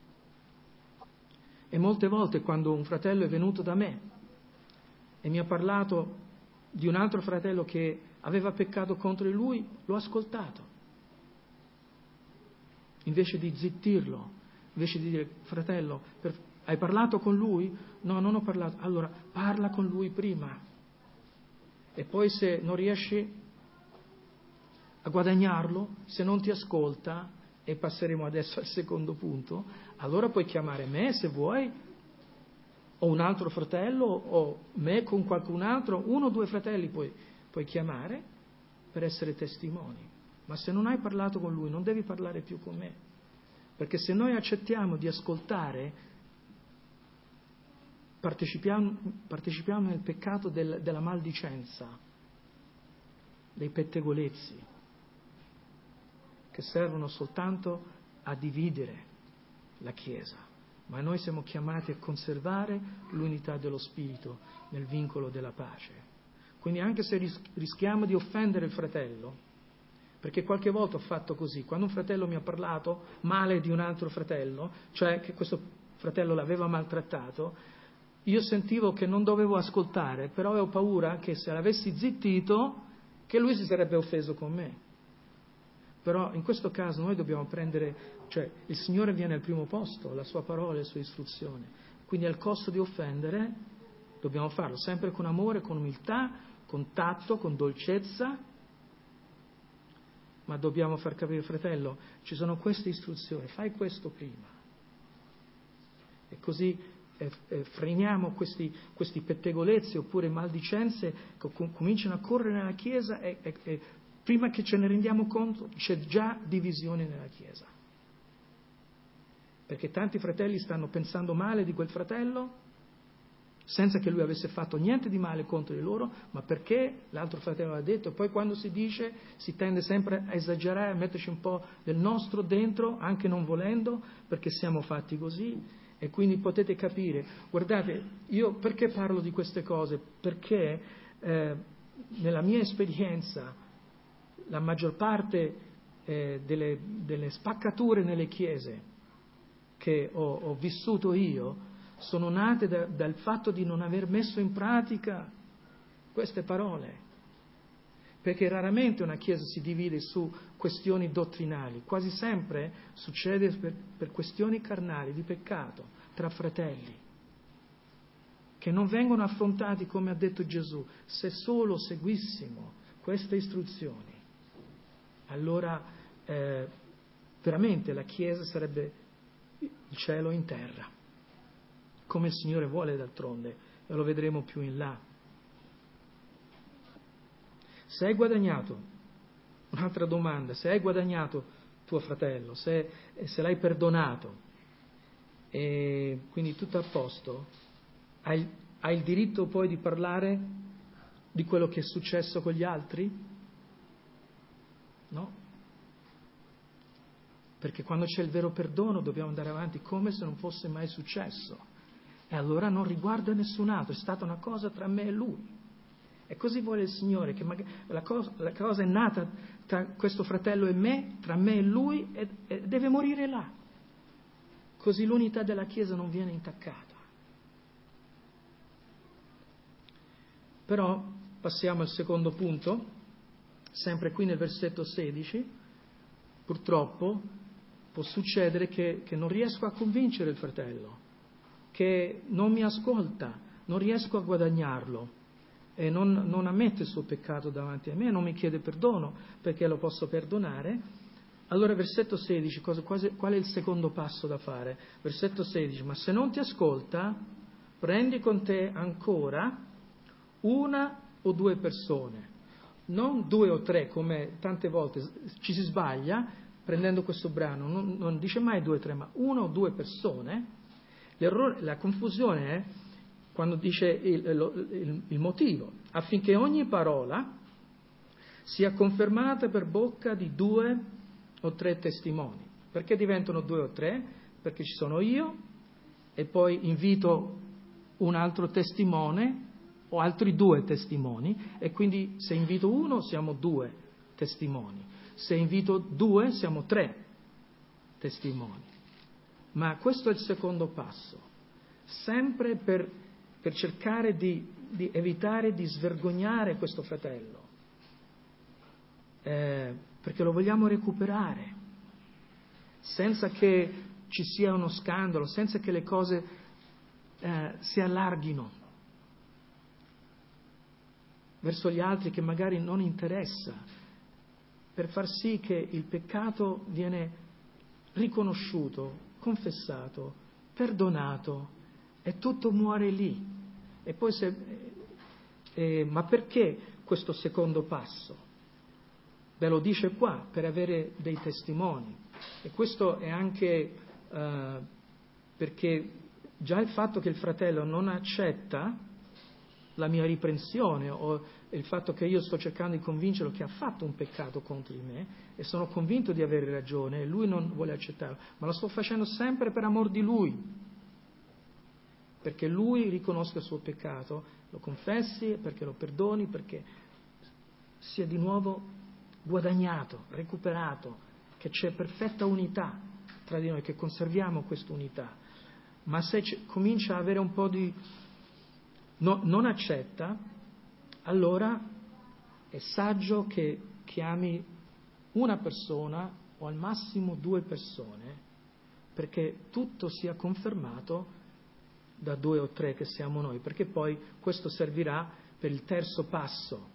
E molte volte quando un fratello è venuto da me e mi ha parlato di un altro fratello che aveva peccato contro di lui, l'ho ascoltato. Invece di zittirlo, invece di dire: fratello, hai parlato con lui? No, non ho parlato. Allora parla con lui prima. E poi se non riesci, a guadagnarlo, se non ti ascolta, e passeremo adesso al secondo punto, allora puoi chiamare me se vuoi, o un altro fratello, o me con qualcun altro, 1 o 2 fratelli puoi chiamare per essere testimoni. Ma se non hai parlato con lui, non devi parlare più con me. Perché se noi accettiamo di ascoltare, partecipiamo nel peccato della maldicenza, dei pettegolezzi, che servono soltanto a dividere la Chiesa. Ma noi siamo chiamati a conservare l'unità dello Spirito nel vincolo della pace. Quindi anche se rischiamo di offendere il fratello, perché qualche volta ho fatto così, quando un fratello mi ha parlato male di un altro fratello, cioè che questo fratello l'aveva maltrattato, io sentivo che non dovevo ascoltare, però avevo paura che se l'avessi zittito, che lui si sarebbe offeso con me. Però in questo caso noi dobbiamo cioè il Signore viene al primo posto, la sua parola, le sue istruzioni. Quindi al costo di offendere dobbiamo farlo sempre con amore, con umiltà, con tatto, con dolcezza, ma dobbiamo far capire, fratello, ci sono queste istruzioni, fai questo prima. E così freniamo questi pettegolezzi oppure maldicenze che cominciano a correre nella Chiesa e prima che ce ne rendiamo conto c'è già divisione nella Chiesa. Perché tanti fratelli stanno pensando male di quel fratello senza che lui avesse fatto niente di male contro di loro, ma perché l'altro fratello l'ha detto. E poi quando si dice si tende sempre a esagerare, a metterci un po' del nostro dentro, anche non volendo, perché siamo fatti così. E quindi potete capire, guardate, io perché parlo di queste cose? Perché nella mia esperienza la maggior parte delle spaccature nelle chiese che ho vissuto io sono nate dal fatto di non aver messo in pratica queste parole. Perché raramente una chiesa si divide su questioni dottrinali, quasi sempre succede per questioni carnali, di peccato, tra fratelli, che non vengono affrontati come ha detto Gesù. Se solo seguissimo queste istruzioni, allora veramente la Chiesa sarebbe il cielo in terra, come il Signore vuole d'altronde, e lo vedremo più in là. Se hai guadagnato, un'altra domanda, se hai guadagnato tuo fratello, se l'hai perdonato, e quindi tutto a posto, hai il diritto poi di parlare di quello che è successo con gli altri? No? Perché quando c'è il vero perdono dobbiamo andare avanti come se non fosse mai successo. E allora non riguarda nessun altro, è stata una cosa tra me e lui. E così vuole il Signore, che la cosa è nata tra questo fratello e me, tra me e lui, e deve morire là. Così l'unità della Chiesa non viene intaccata. Però passiamo al secondo punto, sempre qui nel versetto 16. Purtroppo può succedere che non riesco a convincere il fratello, che non mi ascolta, non riesco a guadagnarlo e non ammette il suo peccato davanti a me, non mi chiede perdono perché lo posso perdonare. Allora versetto 16, qual è il secondo passo da fare? Versetto 16, ma se non ti ascolta, prendi con te ancora 1 o 2 persone, non 2 o 3 come tante volte ci si sbaglia prendendo questo brano, non dice mai 2 o 3, ma 1 o 2 persone. La confusione è quando dice il motivo, affinché ogni parola sia confermata per bocca di 2 o 3 testimoni. Perché diventano 2 o 3? Perché ci sono io e poi invito un altro testimone o altri 2 testimoni, e quindi se invito 1 siamo 2 testimoni, se invito 2 siamo 3 testimoni. Ma questo è il secondo passo, sempre per cercare di evitare di svergognare questo fratello, perché lo vogliamo recuperare, senza che ci sia uno scandalo, senza che le cose si allarghino verso gli altri che magari non interessa. per far sì che il peccato viene riconosciuto, confessato, perdonato e tutto muore lì. E poi ma perché questo secondo passo? Ve lo dice qua, per avere dei testimoni. E questo è anche perché già il fatto che il fratello non accetta la mia riprensione o il fatto che io sto cercando di convincerlo che ha fatto un peccato contro di me e sono convinto di avere ragione e lui non vuole accettarlo, ma lo sto facendo sempre per amor di lui, perché lui riconosca il suo peccato, lo confessi, perché lo perdoni, perché sia di nuovo guadagnato, recuperato, che c'è perfetta unità tra di noi, che conserviamo questa unità. Ma se comincia a avere un po' di non accetta, allora è saggio che chiami una persona o al massimo 2 persone, perché tutto sia confermato da 2 o 3 che siamo noi, perché poi questo servirà per il terzo passo,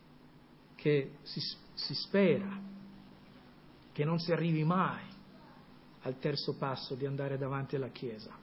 che si spera che non si arrivi mai al terzo passo di andare davanti alla Chiesa.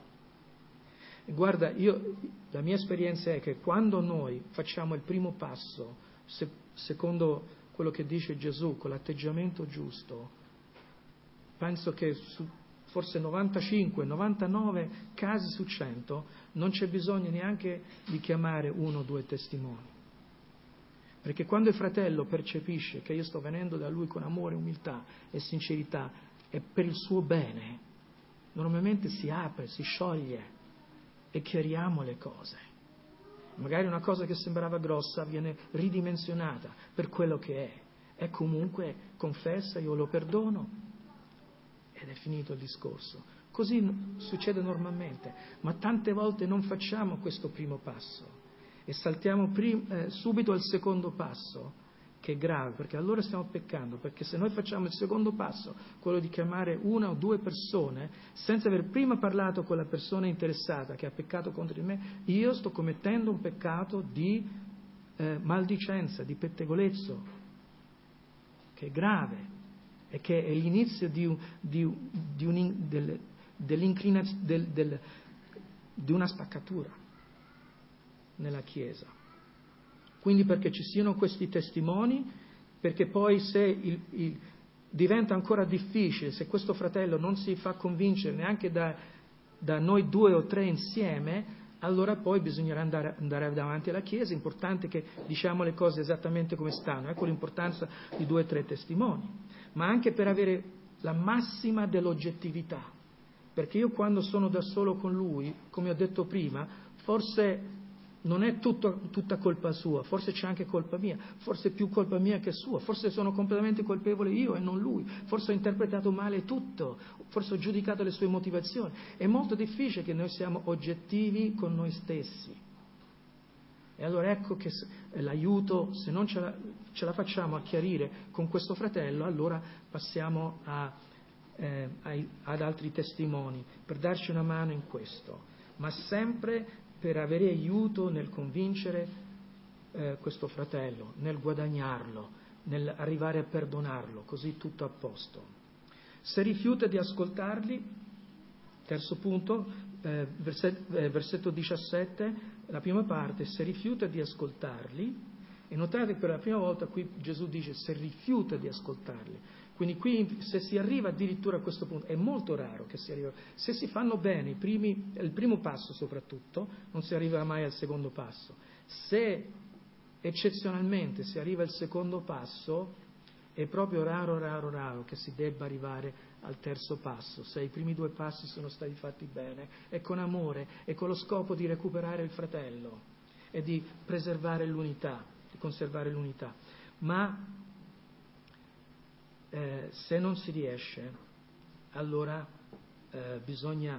Guarda, la mia esperienza è che quando noi facciamo il primo passo, secondo quello che dice Gesù, con l'atteggiamento giusto, penso che forse 95, 99 casi su 100 non c'è bisogno neanche di chiamare 1 o 2 testimoni. Perché quando il fratello percepisce che io sto venendo da lui con amore, umiltà e sincerità e per il suo bene, normalmente si apre, si scioglie e chiariamo le cose. Magari una cosa che sembrava grossa viene ridimensionata per quello che è. E comunque confessa, io lo perdono ed è finito il discorso. Così succede normalmente, ma tante volte non facciamo questo primo passo e saltiamo subito al secondo passo, che è grave, perché allora stiamo peccando, perché se noi facciamo il secondo passo, quello di chiamare 1 o 2 persone, senza aver prima parlato con la persona interessata che ha peccato contro di me, io sto commettendo un peccato di maldicenza, di pettegolezzo, che è grave e che è l'inizio di una spaccatura nella Chiesa. Quindi perché ci siano questi testimoni, perché poi se diventa ancora difficile, se questo fratello non si fa convincere neanche da noi 2 o 3 insieme, allora poi bisognerà andare davanti alla Chiesa. È importante che diciamo le cose esattamente come stanno, ecco l'importanza di 2 o 3 testimoni, ma anche per avere la massima dell'oggettività, perché io quando sono da solo con lui, come ho detto prima, forse non è tutta colpa sua, forse c'è anche colpa mia, forse è più colpa mia che sua, forse sono completamente colpevole io e non lui, forse ho interpretato male tutto, forse ho giudicato le sue motivazioni. È molto difficile che noi siamo oggettivi con noi stessi. E allora ecco che l'aiuto, se non ce la facciamo a chiarire con questo fratello, allora passiamo ad altri testimoni per darci una mano in questo, ma sempre per avere aiuto nel convincere questo fratello, nel guadagnarlo, nel arrivare a perdonarlo, così tutto a posto. Se rifiuta di ascoltarli, terzo punto, versetto 17, la prima parte, se rifiuta di ascoltarli, e notate che per la prima volta qui Gesù dice se rifiuta di ascoltarli. Quindi qui se si arriva addirittura a questo punto, è molto raro che si arriva, se si fanno bene il primo passo soprattutto, non si arriva mai al secondo passo. Se eccezionalmente si arriva al secondo passo, è proprio raro che si debba arrivare al terzo passo, se i primi 2 passi sono stati fatti bene e con amore e con lo scopo di recuperare il fratello e di preservare l'unità, di conservare l'unità. Ma se non si riesce, allora bisogna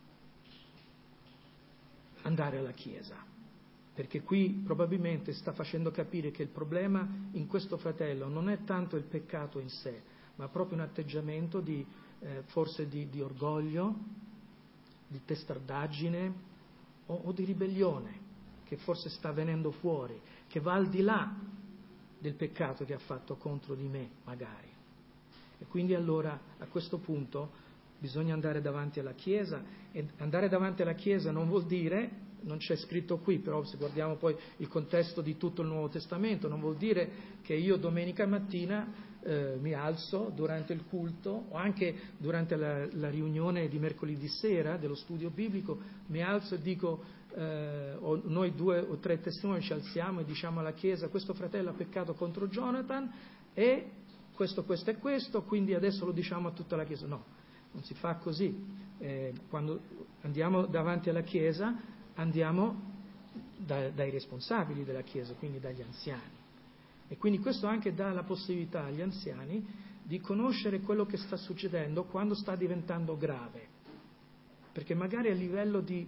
andare alla Chiesa, perché qui probabilmente sta facendo capire che il problema in questo fratello non è tanto il peccato in sé, ma proprio un atteggiamento forse di orgoglio, di testardaggine o di ribellione che forse sta venendo fuori, che va al di là del peccato che ha fatto contro di me, magari. E quindi allora a questo punto bisogna andare davanti alla Chiesa, e andare davanti alla Chiesa non vuol dire, non c'è scritto qui, però se guardiamo poi il contesto di tutto il Nuovo Testamento, non vuol dire che io domenica mattina mi alzo durante il culto o anche durante la riunione di mercoledì sera dello studio biblico, mi alzo e dico, o noi 2 o 3 testimoni ci alziamo e diciamo alla Chiesa: questo fratello ha peccato contro Jonathan e questo e questo, quindi adesso lo diciamo a tutta la Chiesa. No, non si fa così. Quando andiamo davanti alla Chiesa andiamo dai responsabili della Chiesa, quindi dagli anziani. E quindi questo anche dà la possibilità agli anziani di conoscere quello che sta succedendo quando sta diventando grave. Perché magari a livello di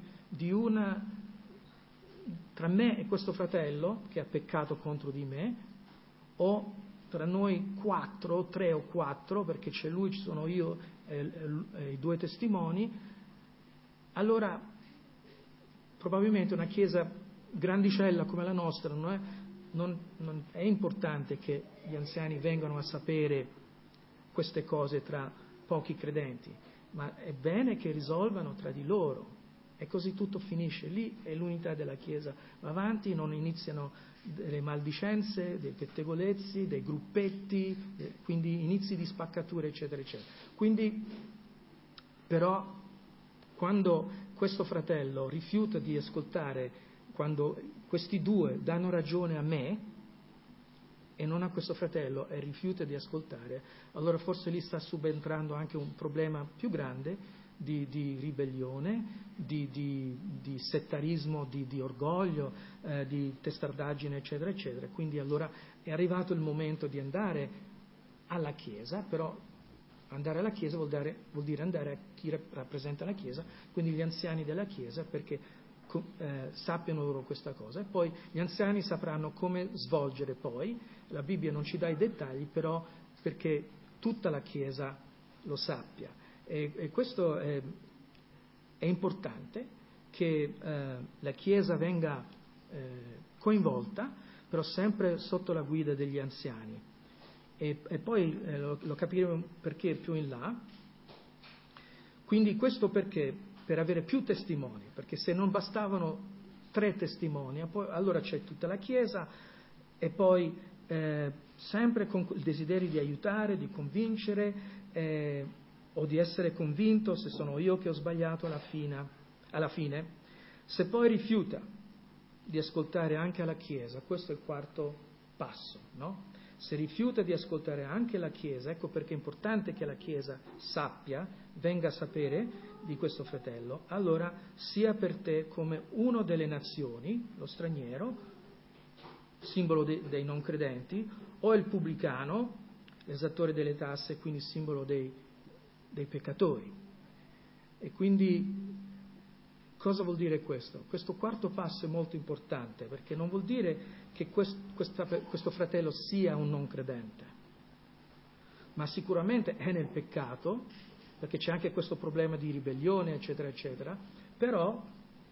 tra me e questo fratello che ha peccato contro di me, o tra noi 4, 3 o 4, perché c'è lui, ci sono io e i 2 testimoni, allora probabilmente una chiesa grandicella come la nostra non è importante che gli anziani vengano a sapere queste cose tra pochi credenti, ma è bene che risolvano tra di loro, e così tutto finisce lì e l'unità della Chiesa va avanti, non iniziano delle maldicenze, dei pettegolezzi, dei gruppetti, quindi inizi di spaccature, eccetera, eccetera. Quindi, però, quando questo fratello rifiuta di ascoltare, quando questi 2 danno ragione a me e non a questo fratello e rifiuta di ascoltare, allora forse lì sta subentrando anche un problema più grande di ribellione, di settarismo, di orgoglio, di testardaggine, eccetera, eccetera. Quindi allora è arrivato il momento di andare alla Chiesa, però andare alla Chiesa vuol dire andare a chi rappresenta la Chiesa, quindi gli anziani della Chiesa, perché sappiano loro questa cosa. E poi gli anziani sapranno come svolgere poi, la Bibbia non ci dà i dettagli, però perché tutta la Chiesa lo sappia. E questo è importante, che la Chiesa venga coinvolta, però sempre sotto la guida degli anziani. E poi lo capiremo perché più in là. Quindi questo perché? Per avere più testimoni, perché se non bastavano 3 testimoni, allora c'è tutta la Chiesa, e poi sempre con il desiderio di aiutare, di convincere, o di essere convinto se sono io che ho sbagliato alla fine. Se poi rifiuta di ascoltare anche alla Chiesa, questo è il 4º passo, no? Se rifiuta di ascoltare anche la Chiesa, ecco perché è importante che la Chiesa sappia, venga a sapere di questo fratello, allora sia per te come uno delle nazioni, lo straniero, simbolo dei non credenti, o il pubblicano, l'esattore delle tasse, quindi simbolo dei peccatori. E quindi cosa vuol dire questo? Questo 4º passo è molto importante, perché non vuol dire che questo fratello sia un non credente, ma sicuramente è nel peccato, perché c'è anche questo problema di ribellione, eccetera, eccetera, però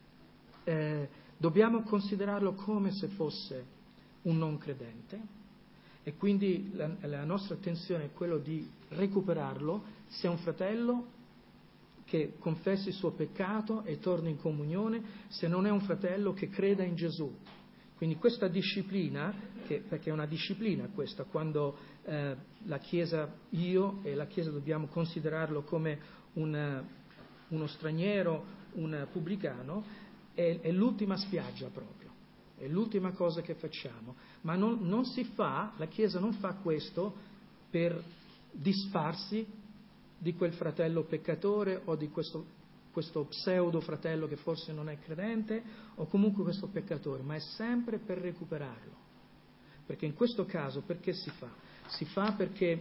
dobbiamo considerarlo come se fosse un non credente, e quindi la nostra attenzione è quello di recuperarlo, se è un fratello che confessi il suo peccato e torni in comunione, se non è un fratello che creda in Gesù. Quindi questa disciplina, perché è una disciplina questa, quando la Chiesa, io e la Chiesa dobbiamo considerarlo come uno straniero, un pubblicano, è l'ultima spiaggia proprio, è l'ultima cosa che facciamo. Ma non si fa, la Chiesa non fa questo per disfarsi di quel fratello peccatore o di questo pseudo fratello che forse non è credente, o comunque questo peccatore, ma è sempre per recuperarlo. Perché in questo caso perché si fa? Si fa perché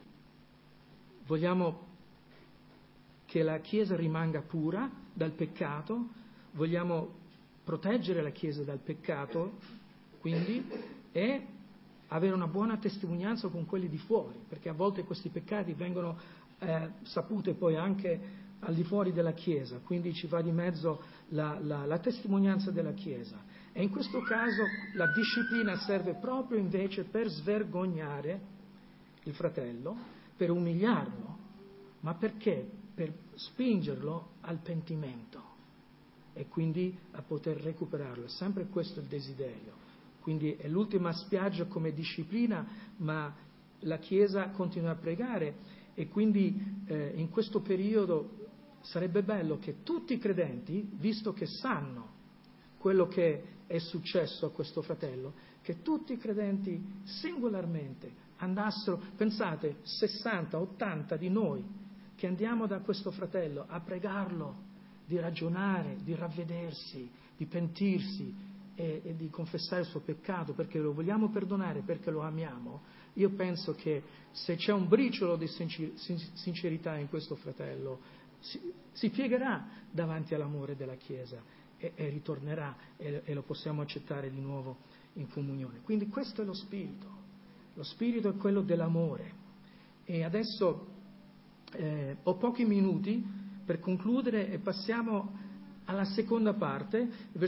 vogliamo che la Chiesa rimanga pura dal peccato, vogliamo proteggere la Chiesa dal peccato, quindi, e avere una buona testimonianza con quelli di fuori, perché a volte questi peccati vengono sapute poi anche al di fuori della Chiesa, quindi ci va di mezzo la testimonianza della Chiesa, E in questo caso la disciplina serve proprio invece per svergognare il fratello, per umiliarlo, ma perché? Per spingerlo al pentimento e quindi a poter recuperarlo. È sempre questo il desiderio. Quindi è l'ultima spiaggia come disciplina, ma la Chiesa continua a pregare e quindi in questo periodo sarebbe bello che tutti i credenti, visto che sanno quello che è successo a questo fratello, che tutti i credenti singolarmente andassero, pensate, 60, 80 di noi, che andiamo da questo fratello a pregarlo di ragionare, di ravvedersi, di pentirsi e di confessare il suo peccato, perché lo vogliamo perdonare, perché lo amiamo. Io penso che se c'è un briciolo di sincerità in questo fratello, si piegherà davanti all'amore della Chiesa e ritornerà e lo possiamo accettare di nuovo in comunione. Quindi questo è lo spirito è quello dell'amore. E adesso ho pochi minuti per concludere e passiamo alla seconda parte,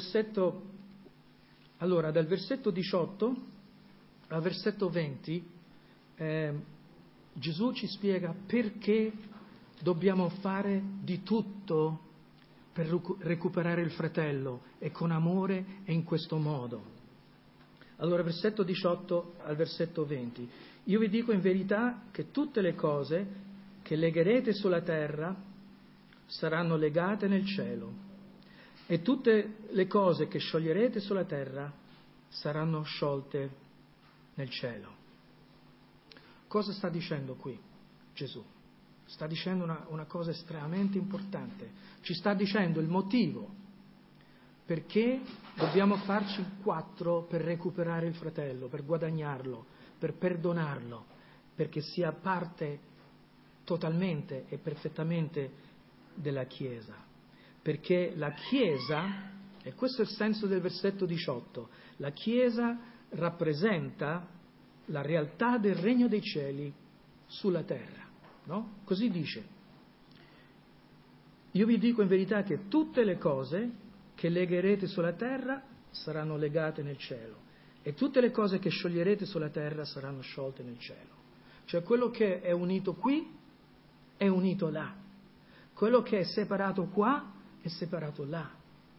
dal versetto 18 al versetto 20 Gesù ci spiega perché dobbiamo fare di tutto per recuperare il fratello e con amore e in questo modo. Allora, versetto 18 al versetto 20. Io vi dico in verità che tutte le cose che legherete sulla terra saranno legate nel cielo e tutte le cose che scioglierete sulla terra saranno sciolte nel cielo. Cosa sta dicendo qui Gesù? Sta dicendo una cosa estremamente importante. Ci sta dicendo il motivo perché dobbiamo farci quattro per recuperare il fratello, per guadagnarlo, per perdonarlo, perché sia parte totalmente e perfettamente della Chiesa. Perché la Chiesa, e questo è il senso del versetto 18, la Chiesa rappresenta la realtà del regno dei cieli sulla terra. No? Così dice: io vi dico in verità che tutte le cose che legherete sulla terra saranno legate nel cielo e tutte le cose che scioglierete sulla terra saranno sciolte nel cielo. Cioè quello che è unito qui è unito là, quello che è separato qua è separato là.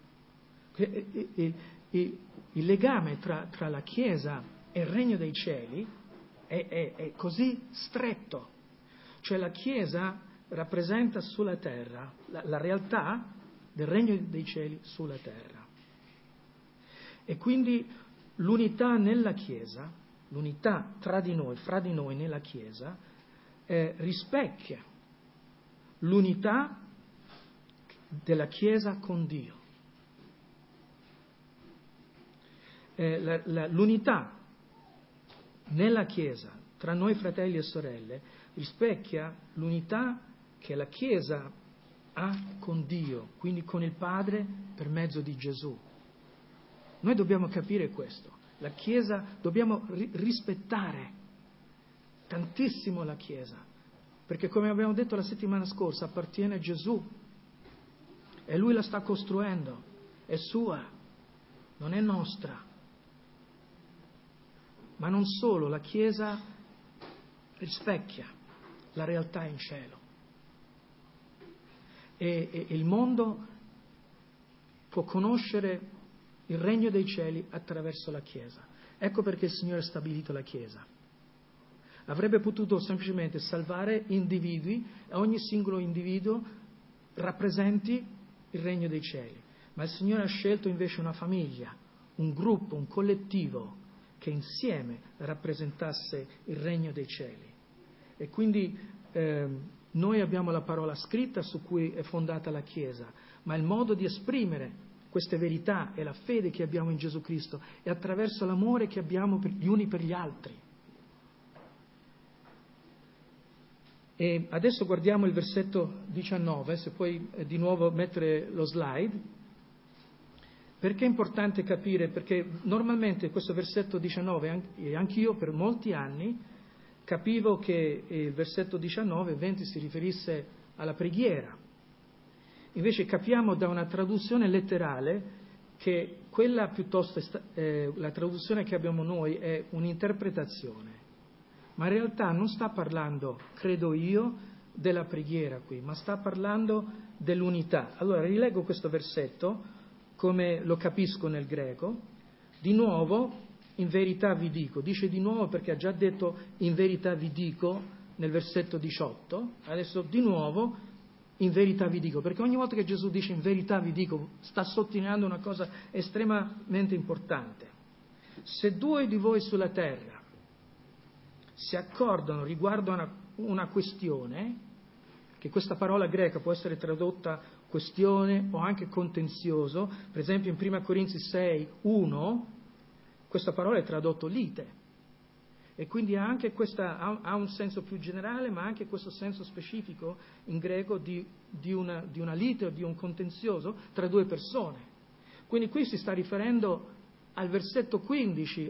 Il legame tra la Chiesa e il regno dei cieli è così stretto. Cioè la Chiesa rappresenta sulla terra la realtà del regno dei cieli sulla terra. E quindi l'unità nella Chiesa, l'unità tra di noi, fra di noi nella Chiesa, rispecchia l'unità della Chiesa con Dio. L'unità nella Chiesa tra noi fratelli e sorelle rispecchia l'unità che la Chiesa ha con Dio, quindi con il Padre per mezzo di Gesù. Noi dobbiamo capire questo. La Chiesa, dobbiamo rispettare tantissimo la Chiesa, perché come abbiamo detto la settimana scorsa appartiene a Gesù e Lui la sta costruendo, è sua, non è nostra. Ma non solo, la Chiesa rispecchia la realtà in cielo. E il mondo può conoscere il regno dei cieli attraverso la Chiesa. Ecco perché il Signore ha stabilito la Chiesa. Avrebbe potuto semplicemente salvare individui e ogni singolo individuo rappresenti il regno dei cieli. Ma il Signore ha scelto invece una famiglia, un gruppo, un collettivo che insieme rappresentasse il regno dei cieli. E quindi noi abbiamo la parola scritta su cui è fondata la Chiesa, ma il modo di esprimere queste verità e la fede che abbiamo in Gesù Cristo è attraverso l'amore che abbiamo gli uni per gli altri. E adesso guardiamo il versetto 19, se puoi di nuovo mettere lo slide. Perché è importante capire? Perché normalmente questo versetto 19, e anch'io per molti anni, capivo che il versetto 19 e 20 si riferisse alla preghiera. Invece capiamo da una traduzione letterale che quella piuttosto, la traduzione che abbiamo noi è un'interpretazione, ma in realtà non sta parlando, credo io, della preghiera qui, ma sta parlando dell'unità. Allora rileggo questo versetto come lo capisco nel greco. Di nuovo, in verità vi dico, dice di nuovo perché ha già detto in verità vi dico nel versetto 18, adesso di nuovo in verità vi dico, perché ogni volta che Gesù dice in verità vi dico sta sottolineando una cosa estremamente importante. Se due di voi sulla terra si accordano riguardo a una questione, che questa parola greca può essere tradotta questione o anche contenzioso, per esempio in 1 Corinzi 6, 1, questa parola è tradotto lite, e quindi ha un senso più generale, ma anche questo senso specifico in greco di una lite o di un contenzioso tra due persone. Quindi qui si sta riferendo al versetto 15,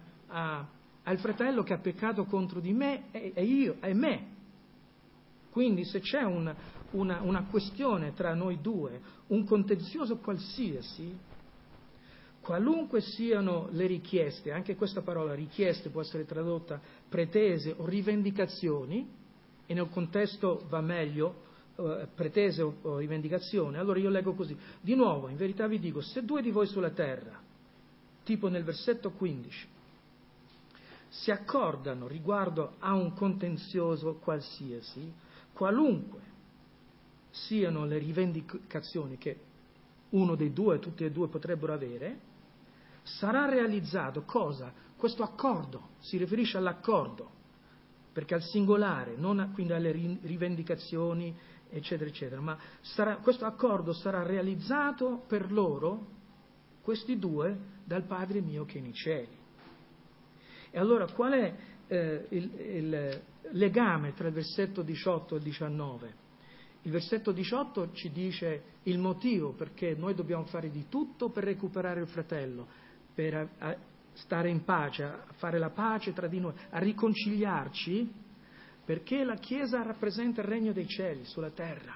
al fratello che ha peccato contro di me e me. Quindi se c'è una questione tra noi due, un contenzioso qualsiasi, qualunque siano le richieste, anche questa parola richieste può essere tradotta pretese o rivendicazioni, e nel contesto va meglio pretese o rivendicazione, allora io leggo così. Di nuovo, in verità vi dico, se due di voi sulla terra, tipo nel versetto 15, si accordano riguardo a un contenzioso qualsiasi, qualunque siano le rivendicazioni che uno dei due, tutti e due potrebbero avere, sarà realizzato cosa? Questo accordo, si riferisce all'accordo, perché al singolare, non quindi alle rivendicazioni, eccetera, eccetera, ma questo accordo sarà realizzato per loro, questi due, dal Padre mio che è nei cieli. E allora qual è il legame tra il versetto 18 e il 19? Il versetto 18 ci dice il motivo perché noi dobbiamo fare di tutto per recuperare il fratello, per stare in pace, a fare la pace tra di noi, a riconciliarci, perché la Chiesa rappresenta il regno dei cieli sulla terra.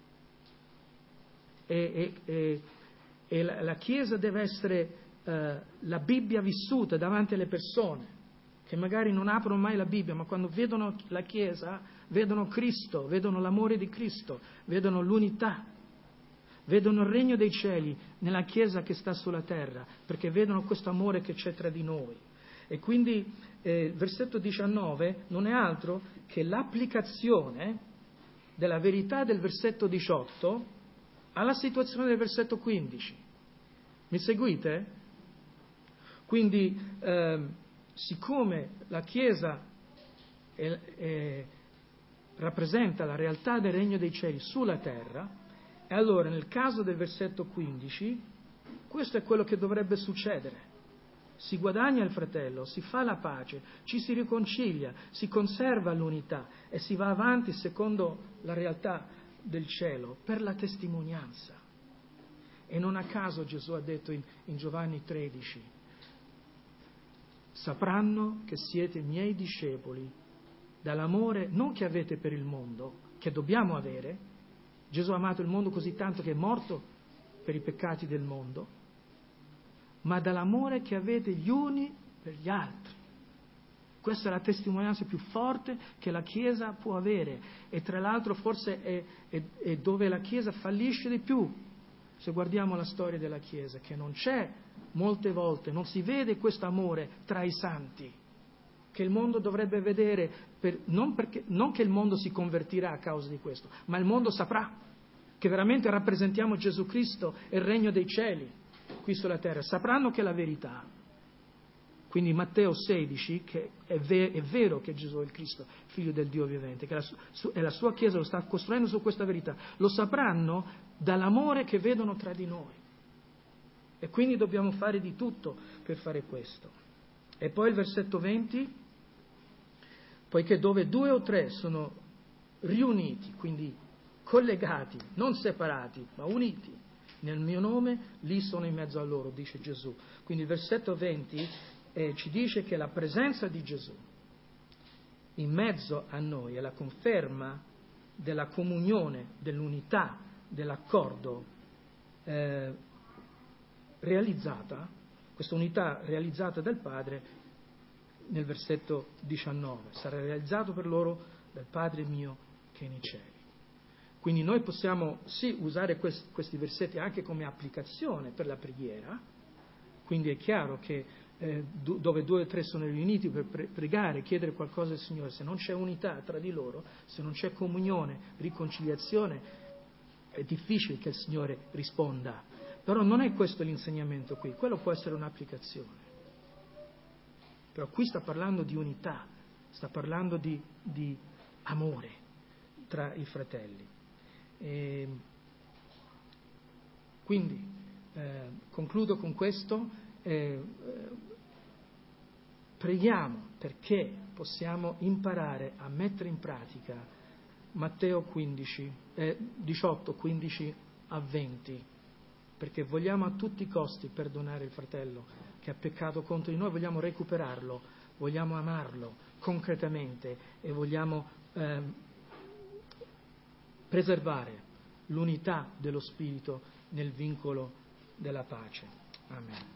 E la Chiesa deve essere la Bibbia vissuta davanti alle persone, che magari non aprono mai la Bibbia, ma quando vedono la Chiesa, vedono Cristo, vedono l'amore di Cristo, vedono l'unità, vedono il regno dei cieli nella Chiesa che sta sulla terra, perché vedono questo amore che c'è tra di noi. E quindi il versetto 19 non è altro che l'applicazione della verità del versetto 18 alla situazione del versetto 15. Mi seguite? Quindi siccome la Chiesa rappresenta la realtà del regno dei cieli sulla terra, e allora nel caso del versetto 15 questo è quello che dovrebbe succedere. Si guadagna il fratello, si fa la pace, ci si riconcilia, si conserva l'unità e si va avanti secondo la realtà del cielo per la testimonianza. E non a caso Gesù ha detto in Giovanni 13: sapranno che siete miei discepoli dall'amore non che avete per il mondo, che dobbiamo avere. Gesù ha amato il mondo così tanto che è morto per i peccati del mondo, ma dall'amore che avete gli uni per gli altri. Questa è la testimonianza più forte che la Chiesa può avere, e tra l'altro forse è dove la Chiesa fallisce di più. Se guardiamo la storia della Chiesa, che non c'è molte volte, non si vede questo amore tra i santi, che il mondo dovrebbe vedere, non che il mondo si convertirà a causa di questo, ma il mondo saprà che veramente rappresentiamo Gesù Cristo e il regno dei cieli qui sulla terra, sapranno che è la verità. Quindi Matteo 16, che è vero che Gesù è il Cristo, figlio del Dio vivente, che è la sua Chiesa, lo sta costruendo su questa verità, lo sapranno dall'amore che vedono tra di noi. E quindi dobbiamo fare di tutto per fare questo. E poi il versetto 20, poiché dove 2 o 3 sono riuniti, quindi collegati, non separati, ma uniti nel mio nome, lì sono in mezzo a loro, dice Gesù. Quindi il versetto 20 ci dice che la presenza di Gesù in mezzo a noi è la conferma della comunione, dell'unità, dell'accordo realizzata, questa unità realizzata dal Padre nel versetto 19. Sarà realizzato per loro dal Padre mio che è nei cieli. Quindi noi possiamo sì usare questi versetti anche come applicazione per la preghiera, quindi è chiaro che dove 2 o 3 sono riuniti per pregare, chiedere qualcosa al Signore, se non c'è unità tra di loro, se non c'è comunione, riconciliazione, è difficile che il Signore risponda. Però non è questo l'insegnamento qui, quello può essere un'applicazione. Però qui sta parlando di unità, sta parlando di amore tra i fratelli. Quindi concludo con questo, preghiamo perché possiamo imparare a mettere in pratica Matteo 18, 15 a 20, perché vogliamo a tutti i costi perdonare il fratello che ha peccato contro di noi, vogliamo recuperarlo, vogliamo amarlo concretamente e vogliamo preservare l'unità dello Spirito nel vincolo della pace. Amen.